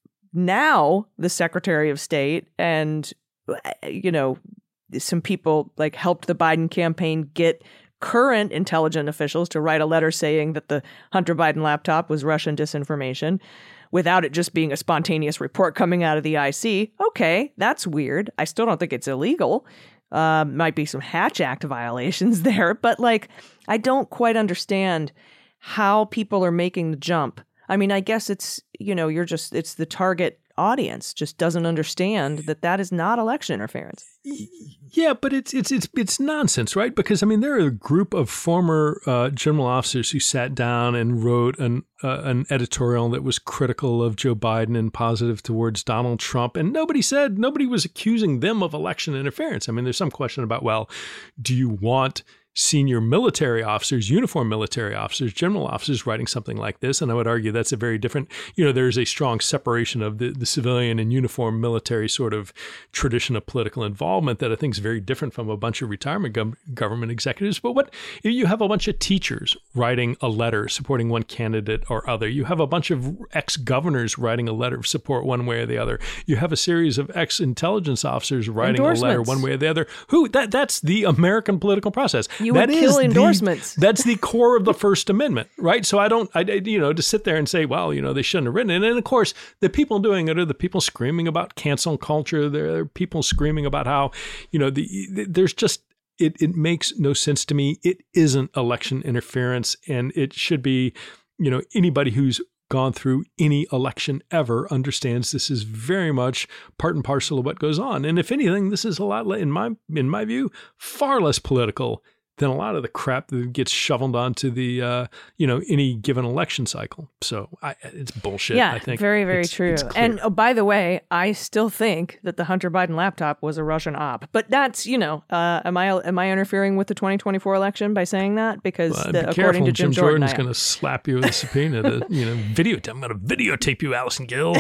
now the Secretary of State and, you know, some people like helped the Biden campaign get current intelligence officials to write a letter saying that the Hunter Biden laptop was Russian disinformation, without it just being a spontaneous report coming out of the I C. Okay, that's weird. I still don't think it's illegal. Uh, might be some Hatch Act violations there, but like, I don't quite understand how people are making the jump. I mean, I guess it's, you know, you're just, it's the target audience just doesn't understand that that is not election interference. Yeah, but it's it's it's it's nonsense, right? Because I mean, there are a group of former uh, general officers who sat down and wrote an uh, an editorial that was critical of Joe Biden and positive towards Donald Trump, and nobody said nobody was accusing them of election interference. I mean, there's some question about, well, do you want senior military officers, uniformed military officers, general officers writing something like this? And I would argue that's a very different, you know, there's a strong separation of the, the civilian and uniformed military sort of tradition of political involvement that I think is very different from a bunch of retirement gov- government executives. But what, you have a bunch of teachers writing a letter supporting one candidate or other. You have a bunch of ex-governors writing a letter of support one way or the other. You have a series of ex-intelligence officers writing a letter one way or the other. Who, that that's the American political process. You would kill endorsements. The, that's the core of the First Amendment, right? So I don't, I, you know, to sit there and say, well, you know, they shouldn't have written it. And of course, the people doing it are the people screaming about cancel culture. There are people screaming about how, you know, the, the there's just, it, it makes no sense to me. It isn't election interference, and it should be, you know, anybody who's gone through any election ever understands this is very much part and parcel of what goes on. And if anything, this is a lot, in my in my view, far less political than a lot of the crap that gets shoveled onto the, uh, you know, any given election cycle. So I, it's bullshit. Yeah, I think very, very it's, true. it's and oh, by the way, I still think that the Hunter Biden laptop was a Russian op. But that's, you know, uh, am I am I interfering with the twenty twenty-four election by saying that? Because well, the, be according to Jim, Jim Jordan, Jordan's going to slap you with a subpoena to, you know, videotape. I'm going to videotape you, Allison Gill.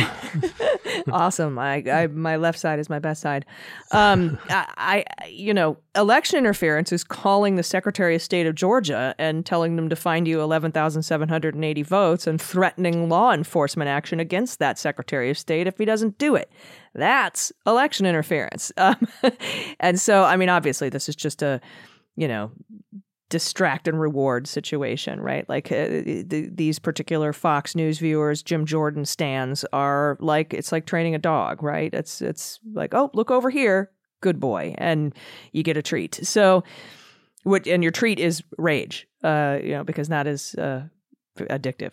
Awesome. I, I my left side is my best side. Um, I, I, you know, election interference is calling the Secretary of State of Georgia and telling them to find you eleven thousand seven hundred eighty votes and threatening law enforcement action against that Secretary of State if he doesn't do it. That's election interference. Um, and so, I mean, obviously, this is just a, you know, distract and reward situation, right? Like uh, th- these particular Fox News viewers, Jim Jordan stands are like, it's like training a dog, right? It's, it's like, oh, look over here. Good boy. And you get a treat. So, what, and your treat is rage, uh, you know, because that is uh, addictive.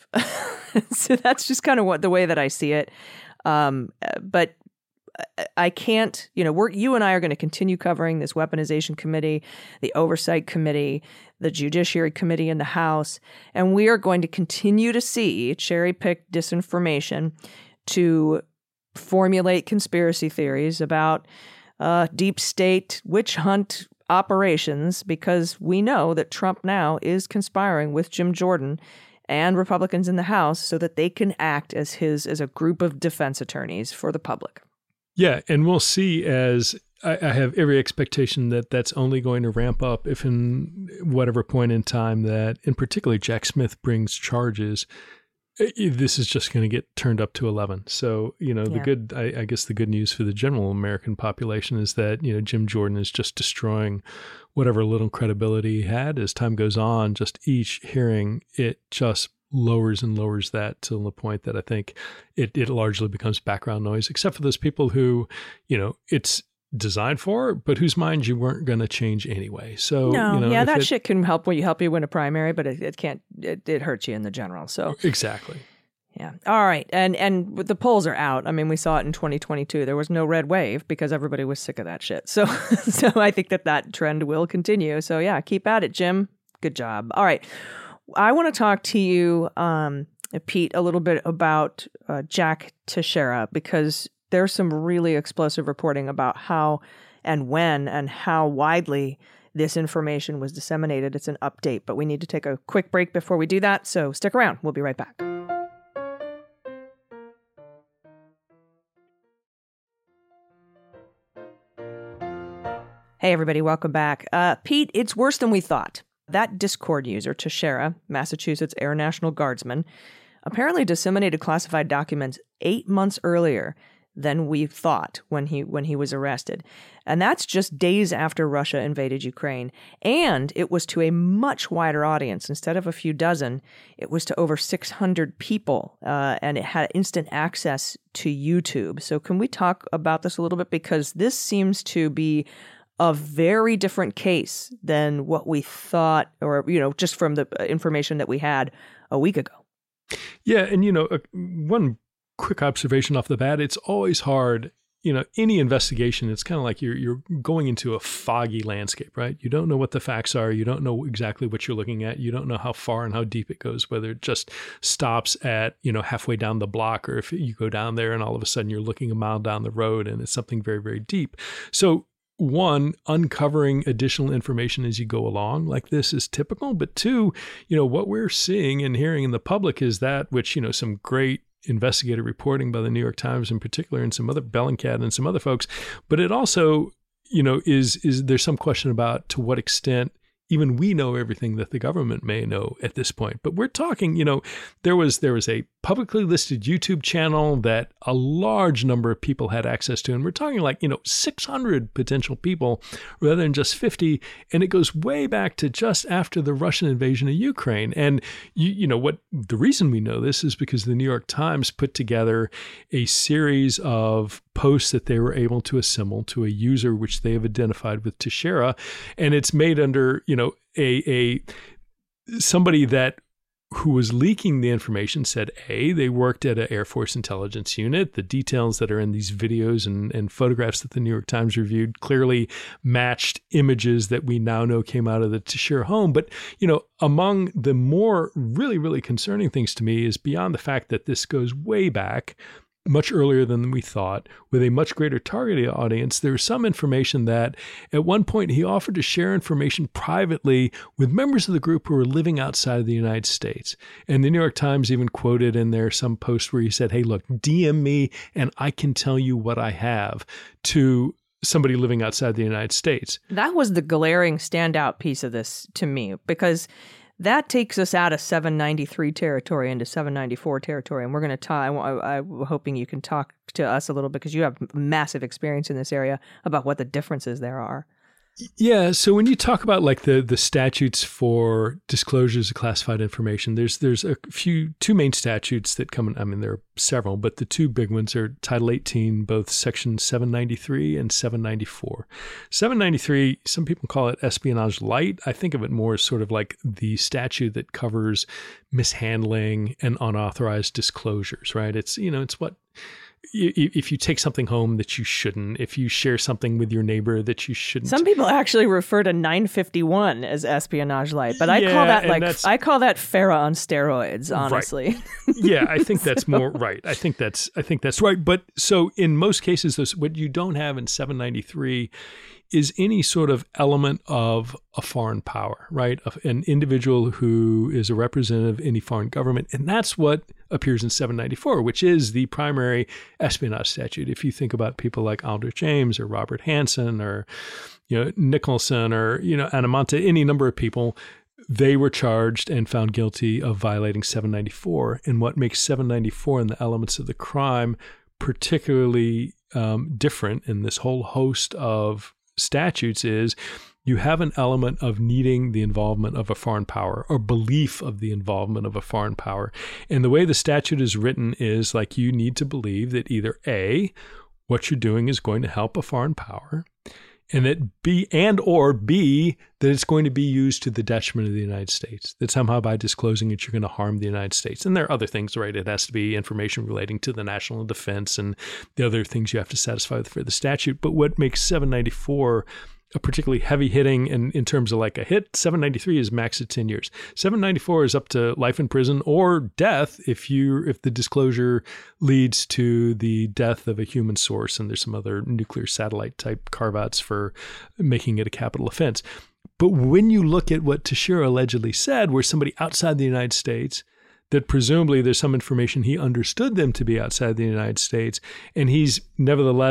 So that's just kind of what the way that I see it. Um, but I can't, you know, we're, you and I are going to continue covering this weaponization committee, the oversight committee, the judiciary committee in the House, and we are going to continue to see cherry-picked disinformation to formulate conspiracy theories about uh, deep state witch hunt operations, because we know that Trump now is conspiring with Jim Jordan and Republicans in the House so that they can act as his, as a group of defense attorneys for the public. Yeah, and we'll see, as I, I have every expectation that that's only going to ramp up if in whatever point in time that, in particular, Jack Smith brings charges, this is just going to get turned up to eleven. So, you know, yeah. the good, I, I guess the good news for the general American population is that, you know, Jim Jordan is just destroying whatever little credibility he had. As time goes on, just each hearing, it just lowers and lowers that to the point that I think it, it largely becomes background noise, except for those people who, you know, it's designed for, but whose minds you weren't going to change anyway. So, no, you know, yeah, that it, shit can help when you help you win a primary, but it, it can't, it, it hurts you in the general. So exactly. Yeah. All right. And, and the polls are out. I mean, we saw it in twenty twenty-two. There was no red wave because everybody was sick of that shit. So, so I think that that trend will continue. So yeah, keep at it, Jim. Good job. All right. I want to talk to you, um, Pete, a little bit about uh, Jack Teixeira, because there's some really explosive reporting about how and when and how widely this information was disseminated. It's an update, but we need to take a quick break before we do that. So stick around. We'll be right back. Hey, everybody, welcome back. Uh, Pete, it's worse than we thought. That Discord user, Teixeira, Massachusetts Air National Guardsman, apparently disseminated classified documents eight months earlier than we thought when he when he was arrested. And that's just days after Russia invaded Ukraine. And it was to a much wider audience. Instead of a few dozen, it was to over six hundred people, uh, and it had instant access to YouTube. So can we talk about this a little bit? Because this seems to be a very different case than what we thought, or, you know, just from the information that we had a week ago. Yeah. And, you know, uh, one quick observation off the bat, it's always hard, you know, any investigation, it's kind of like you're you're going into a foggy landscape, right? You don't know what the facts are. You don't know exactly what you're looking at. You don't know how far and how deep it goes, whether it just stops at, you know, halfway down the block, or if you go down there and all of a sudden you're looking a mile down the road and it's something very, very deep. So one, uncovering additional information as you go along like this is typical. But two, you know, what we're seeing and hearing in the public is that, which, you know, some great investigative reporting by the New York Times in particular, and some other Bellingcat and some other folks, but it also, you know, is is there's some question about to what extent even we know everything that the government may know at this point. But we're talking, you know, there was there was a publicly listed YouTube channel that a large number of people had access to. And we're talking like, you know, six hundred potential people rather than just fifty. And it goes way back to just after the Russian invasion of Ukraine. And, you, you know, what the reason we know this is because the New York Times put together a series of posts that they were able to assemble to a user which they have identified with Teixeira. And it's made under, you know, a a somebody that who was leaking the information said, A, they worked at an Air Force intelligence unit. The details that are in these videos and, and photographs that the New York Times reviewed clearly matched images that we now know came out of the Teixeira home. But, you know, among the more really, really concerning things to me is beyond the fact that this goes way back, much earlier than we thought, with a much greater targeted audience. There's some information that at one point he offered to share information privately with members of the group who were living outside of the United States. And the New York Times even quoted in there some post where he said, hey, look, D M me and I can tell you what I have, to somebody living outside the United States. That was the glaring standout piece of this to me, because that takes us out of seven ninety-three territory into seven ninety-four territory. And we're going to talk, I, I'm hoping you can talk to us a little bit, because you have massive experience in this area, about what the differences there are. Yeah. So when you talk about like the the statutes for disclosures of classified information, there's there's a few, two main statutes that come in. I mean, there are several, but the two big ones are Title eighteen, both Section seven ninety-three and seven ninety-four. seven ninety-three, some people call it espionage light. I think of it more as sort of like the statute that covers mishandling and unauthorized disclosures, right? It's, you know, it's what, if you take something home that you shouldn't, if you share something with your neighbor that you shouldn't. Some people actually refer to nine fifty-one as espionage light, but I yeah, call that like I call that FARA on steroids, honestly. Right. Yeah, I think that's more right. I think that's I think that's right. But so in most cases, those, what you don't have in seven ninety-three is any sort of element of a foreign power, right? Of an individual who is a representative of any foreign government. And that's what appears in seven ninety-four, which is the primary espionage statute. If you think about people like Aldrich Ames or Robert Hansen or, you know, Nicholson or, you know, Anamonte, any number of people, they were charged and found guilty of violating seven ninety-four. And what makes seven ninety-four and the elements of the crime particularly um, different in this whole host of statutes is you have an element of needing the involvement of a foreign power, or belief of the involvement of a foreign power. And the way the statute is written is like you need to believe that either A, what you're doing is going to help a foreign power, and that B, and or B, that it's going to be used to the detriment of the United States, that somehow by disclosing it, you're going to harm the United States. And there are other things, right? It has to be information relating to the national defense and the other things you have to satisfy for the statute. But what makes seven ninety-four a particularly heavy hitting, and in terms of like a hit, seven ninety-three is max at ten years. seven ninety-four is up to life in prison or death if you if the disclosure leads to the death of a human source, and there's some other nuclear satellite type carve-outs for making it a capital offense. But when you look at what Teixeira allegedly said, where somebody outside the United States, that presumably there's some information he understood them to be outside the United States, and he's nevertheless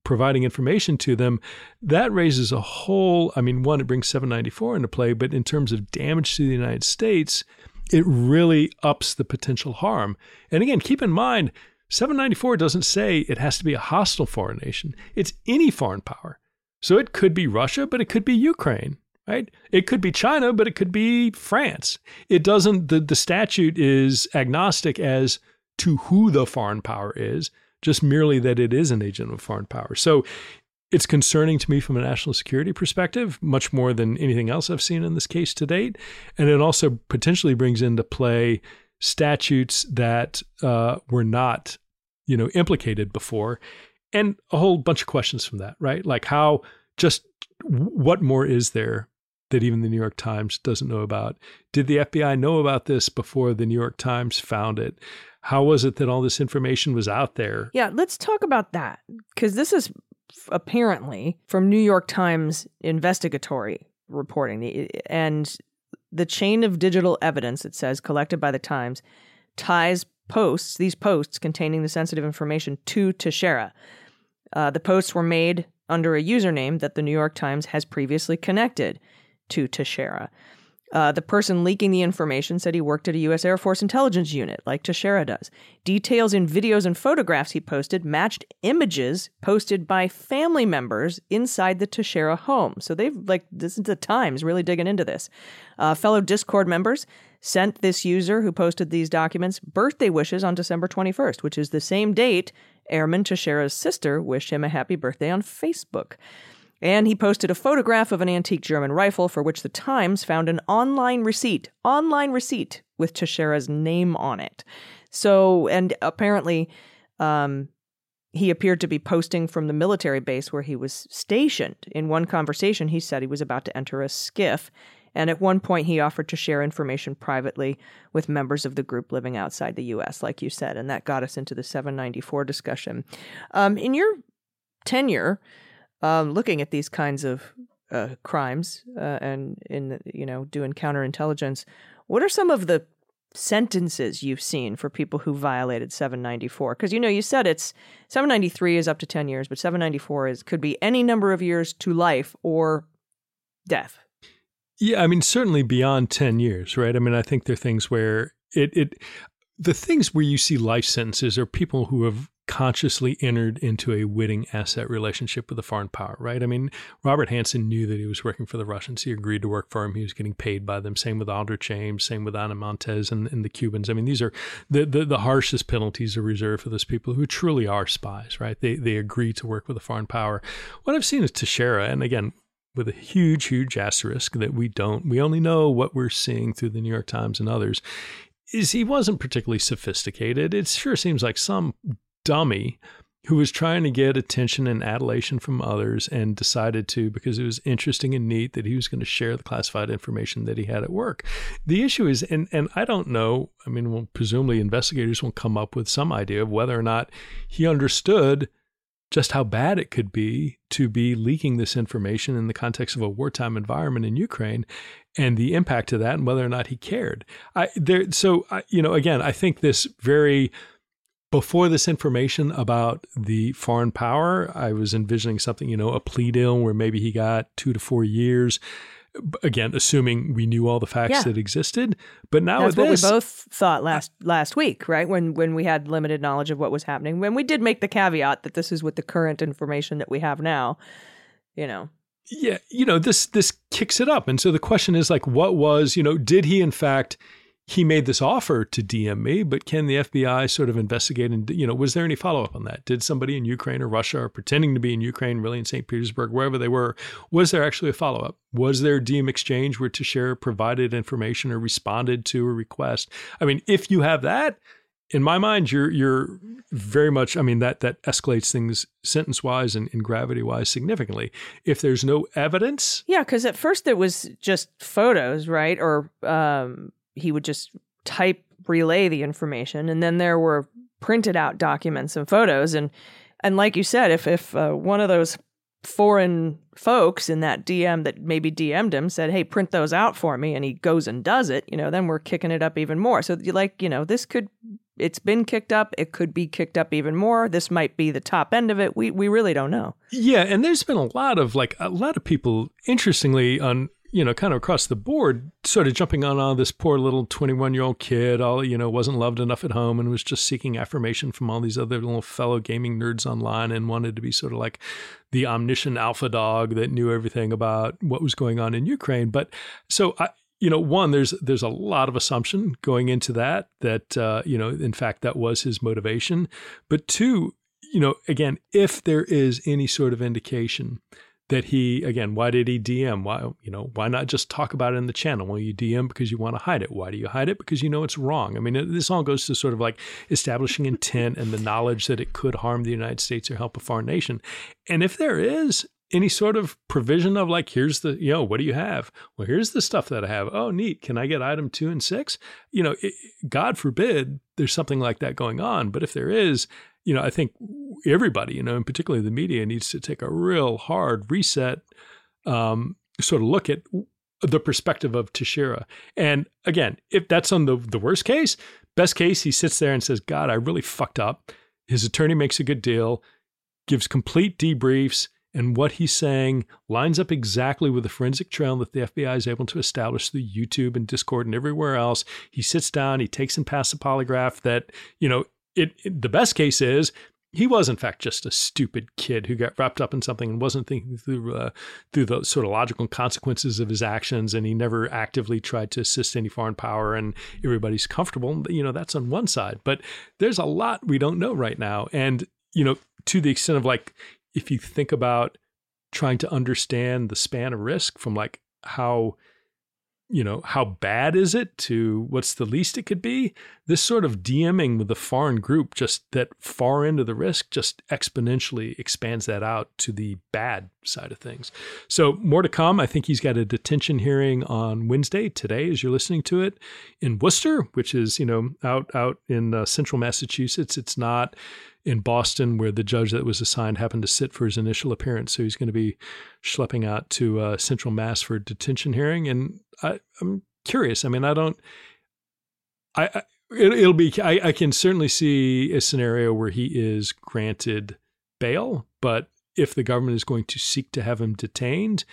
providing information to them, that raises a whole, I mean, one, it brings seven ninety-four into play, but in terms of damage to the United States, it really ups the potential harm. And again, keep in mind, seven ninety-four doesn't say it has to be a hostile foreign nation. It's any foreign power. So it could be Russia, but it could be Ukraine, right? It could be China, but it could be France. It doesn't, the, the statute is agnostic as to who the foreign power is, just merely that it is an agent of a foreign power. So it's concerning to me from a national security perspective, much more than anything else I've seen in this case to date. And it also potentially brings into play statutes that uh, were not, you know, implicated before. And a whole bunch of questions from that, right? Like how, just what more is there that even the New York Times doesn't know about? Did the F B I know about this before the New York Times found it? How was it that all this information was out there? Yeah, let's talk about that, because this is apparently from New York Times investigatory reporting. And the chain of digital evidence, it says, collected by the Times, ties posts, these posts containing the sensitive information to Teixeira. Uh, the posts were made under a username that the New York Times has previously connected to Teixeira. Uh, the person leaking the information said he worked at a U S Air Force intelligence unit, like Teixeira does. Details in videos and photographs he posted matched images posted by family members inside the Teixeira home. So they've, like, this is the Times really digging into this. Uh, fellow Discord members sent this user who posted these documents birthday wishes on December twenty-first, which is the same date Airman Teixeira's sister wished him a happy birthday on Facebook. And he posted a photograph of an antique German rifle for which the Times found an online receipt, online receipt with Teixeira's name on it. So, and apparently um, he appeared to be posting from the military base where he was stationed. In one conversation, he said he was about to enter a skiff. And at one point, he offered to share information privately with members of the group living outside the U S, like you said. And that got us into the seven ninety-four discussion. Um, in your tenure, Um, looking at these kinds of uh, crimes uh, and in you know doing counterintelligence, what are some of the sentences you've seen for people who violated seven ninety-four? Because you know you said it's seven ninety-three is up to ten years, but seven ninety-four is could be any number of years to life or death. Yeah, I mean certainly beyond ten years, right? I mean I think there are things where it it the things where you see life sentences are people who have consciously entered into a witting asset relationship with a foreign power, right? I mean, Robert Hanssen knew that he was working for the Russians. He agreed to work for him. He was getting paid by them. Same with Aldrich Ames, same with Ana Montes and, and the Cubans. I mean, these are the, the, the harshest penalties are reserved for those people who truly are spies, right? They, they agree to work with a foreign power. What I've seen is Teixeira, and again, with a huge, huge asterisk that we don't, we only know what we're seeing through the New York Times and others, is he wasn't particularly sophisticated. It sure seems like some dummy who was trying to get attention and adulation from others and decided to, because it was interesting and neat, that he was going to share the classified information that he had at work. The issue is, and, and I don't know, I mean, well, presumably investigators will come up with some idea of whether or not he understood just how bad it could be to be leaking this information in the context of a wartime environment in Ukraine and the impact of that and whether or not he cared. I there, so, I, you know, again, I think this very... Before this information about the foreign power, I was envisioning something, you know, a plea deal where maybe he got two to four years. Again, assuming we knew all the facts Yeah. that existed. But now That's with what this, we both thought last last week, right? When when we had limited knowledge of what was happening. When we did make the caveat that this is with the current information that we have now, you know. yeah, you know, this this kicks it up. And so the question is like, what was, you know, did he in fact... He made this offer to D M me, but can the F B I sort of investigate and, you know, was there any follow-up on that? Did somebody in Ukraine or Russia or pretending to be in Ukraine, really in Saint Petersburg, wherever they were, was there actually a follow-up? Was there a D M exchange where Teixeira provided information or responded to a request? I mean, if you have that, in my mind, you're you're very much, I mean, that that escalates things sentence-wise and, and gravity-wise significantly. If there's no evidence... Yeah, because at first it was just photos, right? Or... um he would just type, relay the information. And then there were printed out documents and photos. And and like you said, if, if uh, one of those foreign folks in that D M that maybe D M'd him said, hey, print those out for me, and he goes and does it, you know, then we're kicking it up even more. So you like, you know, this could, it's been kicked up. It could be kicked up even more. This might be the top end of it. We we really don't know. Yeah, and there's been a lot of like a lot of people, interestingly, on you know, kind of across the board, sort of jumping on all this poor little twenty-one-year-old kid, all, you know, wasn't loved enough at home and was just seeking affirmation from all these other little fellow gaming nerds online and wanted to be sort of like the omniscient alpha dog that knew everything about what was going on in Ukraine. But so, I, you know, one, there's there's a lot of assumption going into that, that, uh, you know, in fact, that was his motivation. But two, you know, again, if there is any sort of indication that he, again, why did he D M? Why, you know, why not just talk about it in the channel? Well, you D M because you want to hide it. Why do you hide it? Because you know it's wrong. I mean, it, this all goes to sort of like establishing intent and the knowledge that it could harm the United States or help a foreign nation. And if there is any sort of provision of like, here's the, you know, what do you have? Well, here's the stuff that I have. Oh, neat. Can I get item two and six? You know, it, God forbid there's something like that going on. But if there is, you know, I think everybody, you know, and particularly the media, needs to take a real hard reset, um, sort of look at the perspective of Teixeira. And again, if that's on the, the worst case, best case, he sits there and says, God, I really fucked up. His attorney makes a good deal, gives complete debriefs, and what he's saying lines up exactly with the forensic trail that the F B I is able to establish through YouTube and Discord and everywhere else. He sits down, he takes and passes a polygraph that, you know, It, it the best case is he was in fact just a stupid kid who got wrapped up in something and wasn't thinking through uh, through the sort of logical consequences of his actions, and he never actively tried to assist any foreign power, and everybody's comfortable. You know, that's on one side, but there's a lot we don't know right now, and you know, to the extent of like, if you think about trying to understand the span of risk from like how, you know, how bad is it to what's the least it could be? This sort of DMing with the foreign group, just that far into the risk, just exponentially expands that out to the bad side of things. So more to come. I think he's got a detention hearing on Wednesday, today, as you're listening to it, in Worcester, which is, you know, out, out in uh, central Massachusetts. It's not in Boston, where the judge that was assigned happened to sit for his initial appearance. So he's going to be schlepping out to uh, central Mass for a detention hearing. And I, I'm curious. I mean, I don't, I, I it, it'll be, I, I can certainly see a scenario where he is granted bail, but if the government is going to seek to have him detained,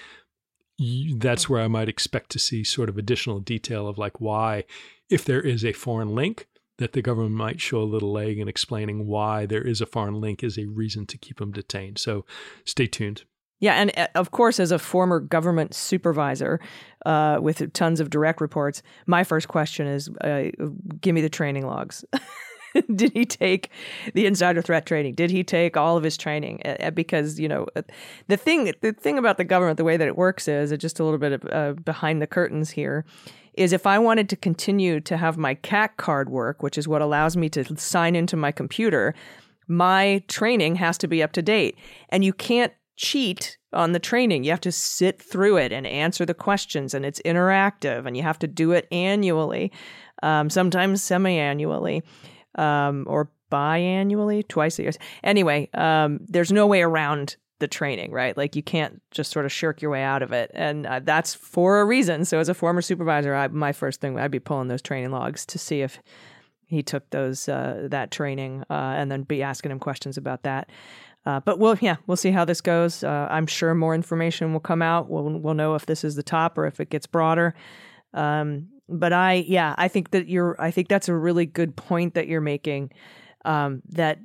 that's where I might expect to see sort of additional detail of like why, if there is a foreign link, that the government might show a little leg in explaining why there is a foreign link is a reason to keep him detained. So stay tuned. Yeah, and of course, as a former government supervisor uh, with tons of direct reports, my first question is, uh, give me the training logs. Did he take the insider threat training? Did he take all of his training? Uh, because, you know, the thing the thing about the government, the way that it works is, just a little bit of uh, behind the curtains here, is if I wanted to continue to have my C A C card work, which is what allows me to sign into my computer, my training has to be up to date. And you can't cheat on the training. You have to sit through it and answer the questions, and it's interactive, and you have to do it annually, um, sometimes semi-annually, um, or biannually, twice a year. Anyway, um, there's no way around the training, right? Like you can't just sort of shirk your way out of it. And uh, that's for a reason. So as a former supervisor, I, my first thing, I'd be pulling those training logs to see if he took those, uh, that training, uh, and then be asking him questions about that. Uh, but we'll, yeah, we'll see how this goes. Uh, I'm sure more information will come out. We'll, we'll know if this is the top or if it gets broader. Um, but I, yeah, I think that you're, I think that's a really good point that you're making, um, that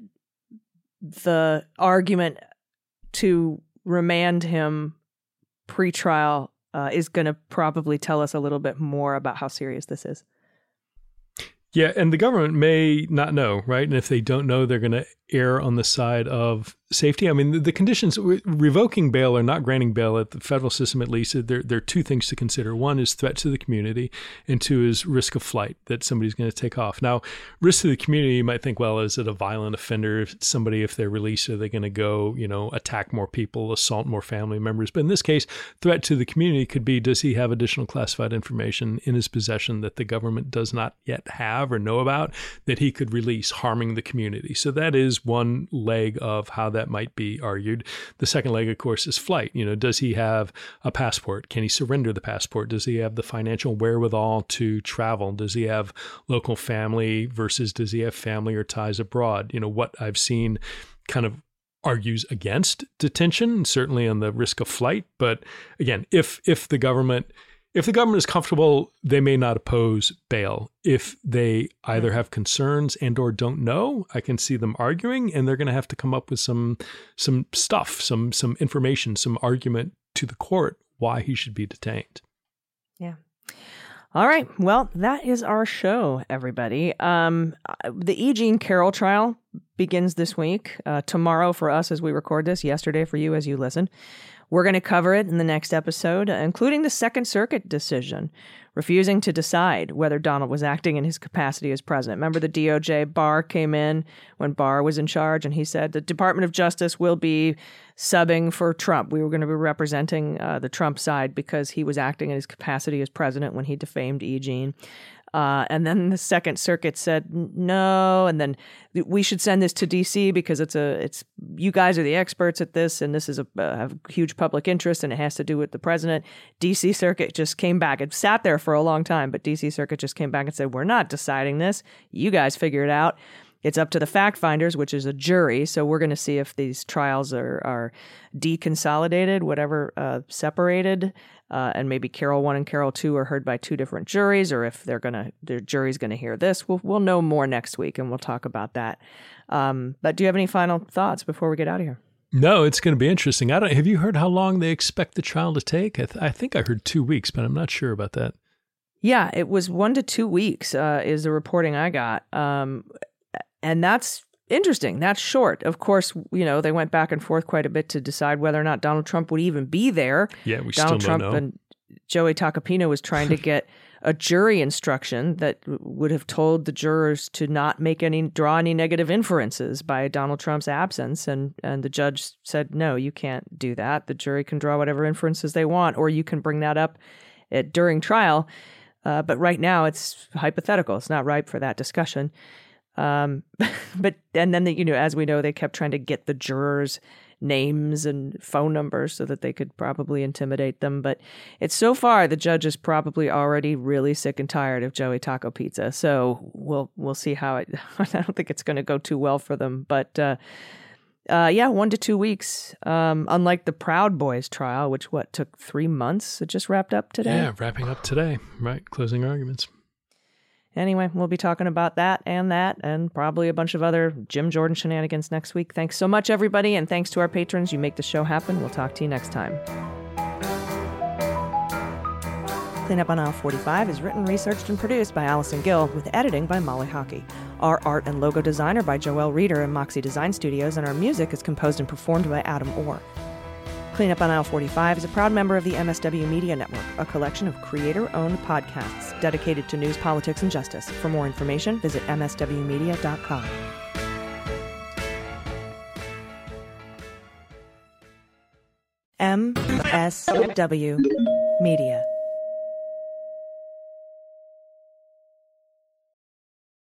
the argument to remand him pre-trial uh, is going to probably tell us a little bit more about how serious this is. Yeah, and the government may not know, right? And if they don't know, they're going to err on the side of safety. I mean, the, the conditions, revoking bail or not granting bail at the federal system, at least, there, there are two things to consider. One is threat to the community, and two is risk of flight, that somebody's going to take off. Now, risk to the community, you might think, well, is it a violent offender? If somebody, if they're released, are they going to go, you know, attack more people, assault more family members? But in this case, threat to the community could be, does he have additional classified information in his possession that the government does not yet have? have or know about that he could release harming the community. So that is one leg of how that might be argued. The second leg, of course, is flight. You know, does he have a passport? Can he surrender the passport? Does he have the financial wherewithal to travel? Does he have local family versus does he have family or ties abroad? You know, what I've seen kind of argues against detention, certainly on the risk of flight. But again, if if the government if the government is comfortable, they may not oppose bail. If they either have concerns and or don't know, I can see them arguing, and they're going to have to come up with some some stuff, some some information, some argument to the court why he should be detained. Yeah. All right. Well, that is our show, everybody. Um, the E. Jean Carroll trial begins this week. Uh, tomorrow for us as we record this, yesterday for you as you listen. We're going to cover it in the next episode, including the Second Circuit decision, refusing to decide whether Donald was acting in his capacity as president. Remember the D O J, Barr came in when Barr was in charge, and he said the Department of Justice will be subbing for Trump. We were going to be representing uh, the Trump side because he was acting in his capacity as president when he defamed E. Jean. Uh, and then the Second Circuit said no, and then we should send this to D C because it's a it's you guys are the experts at this, and this is a, a huge public interest, and it has to do with the president. D C Circuit just came back. It sat there for a long time, but D C Circuit just came back and said, we're not deciding this. You guys figure it out. It's up to the fact finders, which is a jury. So we're going to see if these trials are, are deconsolidated, whatever, uh, separated, uh, and maybe Carroll one and Carroll two are heard by two different juries, or if they're going to, their jury's going to hear this. We'll we'll know more next week, and we'll talk about that. Um, but do you have any final thoughts before we get out of here? No, it's going to be interesting. I don't. Have you heard how long they expect the trial to take? I, th- I think I heard two weeks, but I'm not sure about that. Yeah, it was one to two weeks uh, is the reporting I got. Um, And that's interesting. That's short. Of course, you know, they went back and forth quite a bit to decide whether or not Donald Trump would even be there. Yeah, we Donald still don't Trump know. And Joey Tacopina was trying to get a jury instruction that would have told the jurors to not make any, draw any negative inferences by Donald Trump's absence. And, and the judge said, no, you can't do that. The jury can draw whatever inferences they want, or you can bring that up at, during trial. Uh, but right now it's hypothetical. It's not ripe for that discussion. Um, but, and then, the, you know, as we know, they kept trying to get the jurors' names and phone numbers so that they could probably intimidate them. But it's so far, the judge is probably already really sick and tired of Joey Taco Pizza. So we'll, we'll see how it, I don't think it's going to go too well for them, but, uh, uh, yeah, one to two weeks. Um, unlike the Proud Boys trial, which what took three months. It just wrapped up today. Yeah. Wrapping up today. Right. Closing arguments. Anyway, we'll be talking about that and that and probably a bunch of other Jim Jordan shenanigans next week. Thanks so much, everybody, and thanks to our patrons. You make the show happen. We'll talk to you next time. Cleanup on Aisle forty-five is written, researched, and produced by Allison Gill, with editing by Molly Hockey. Our art and logo design are by Joelle Reeder and Moxie Design Studios, and our music is composed and performed by Adam Orr. Cleanup on Aisle forty-five is a proud member of the M S W Media Network, a collection of creator-owned podcasts dedicated to news, politics, and justice. For more information, visit m s w media dot com. M S W Media.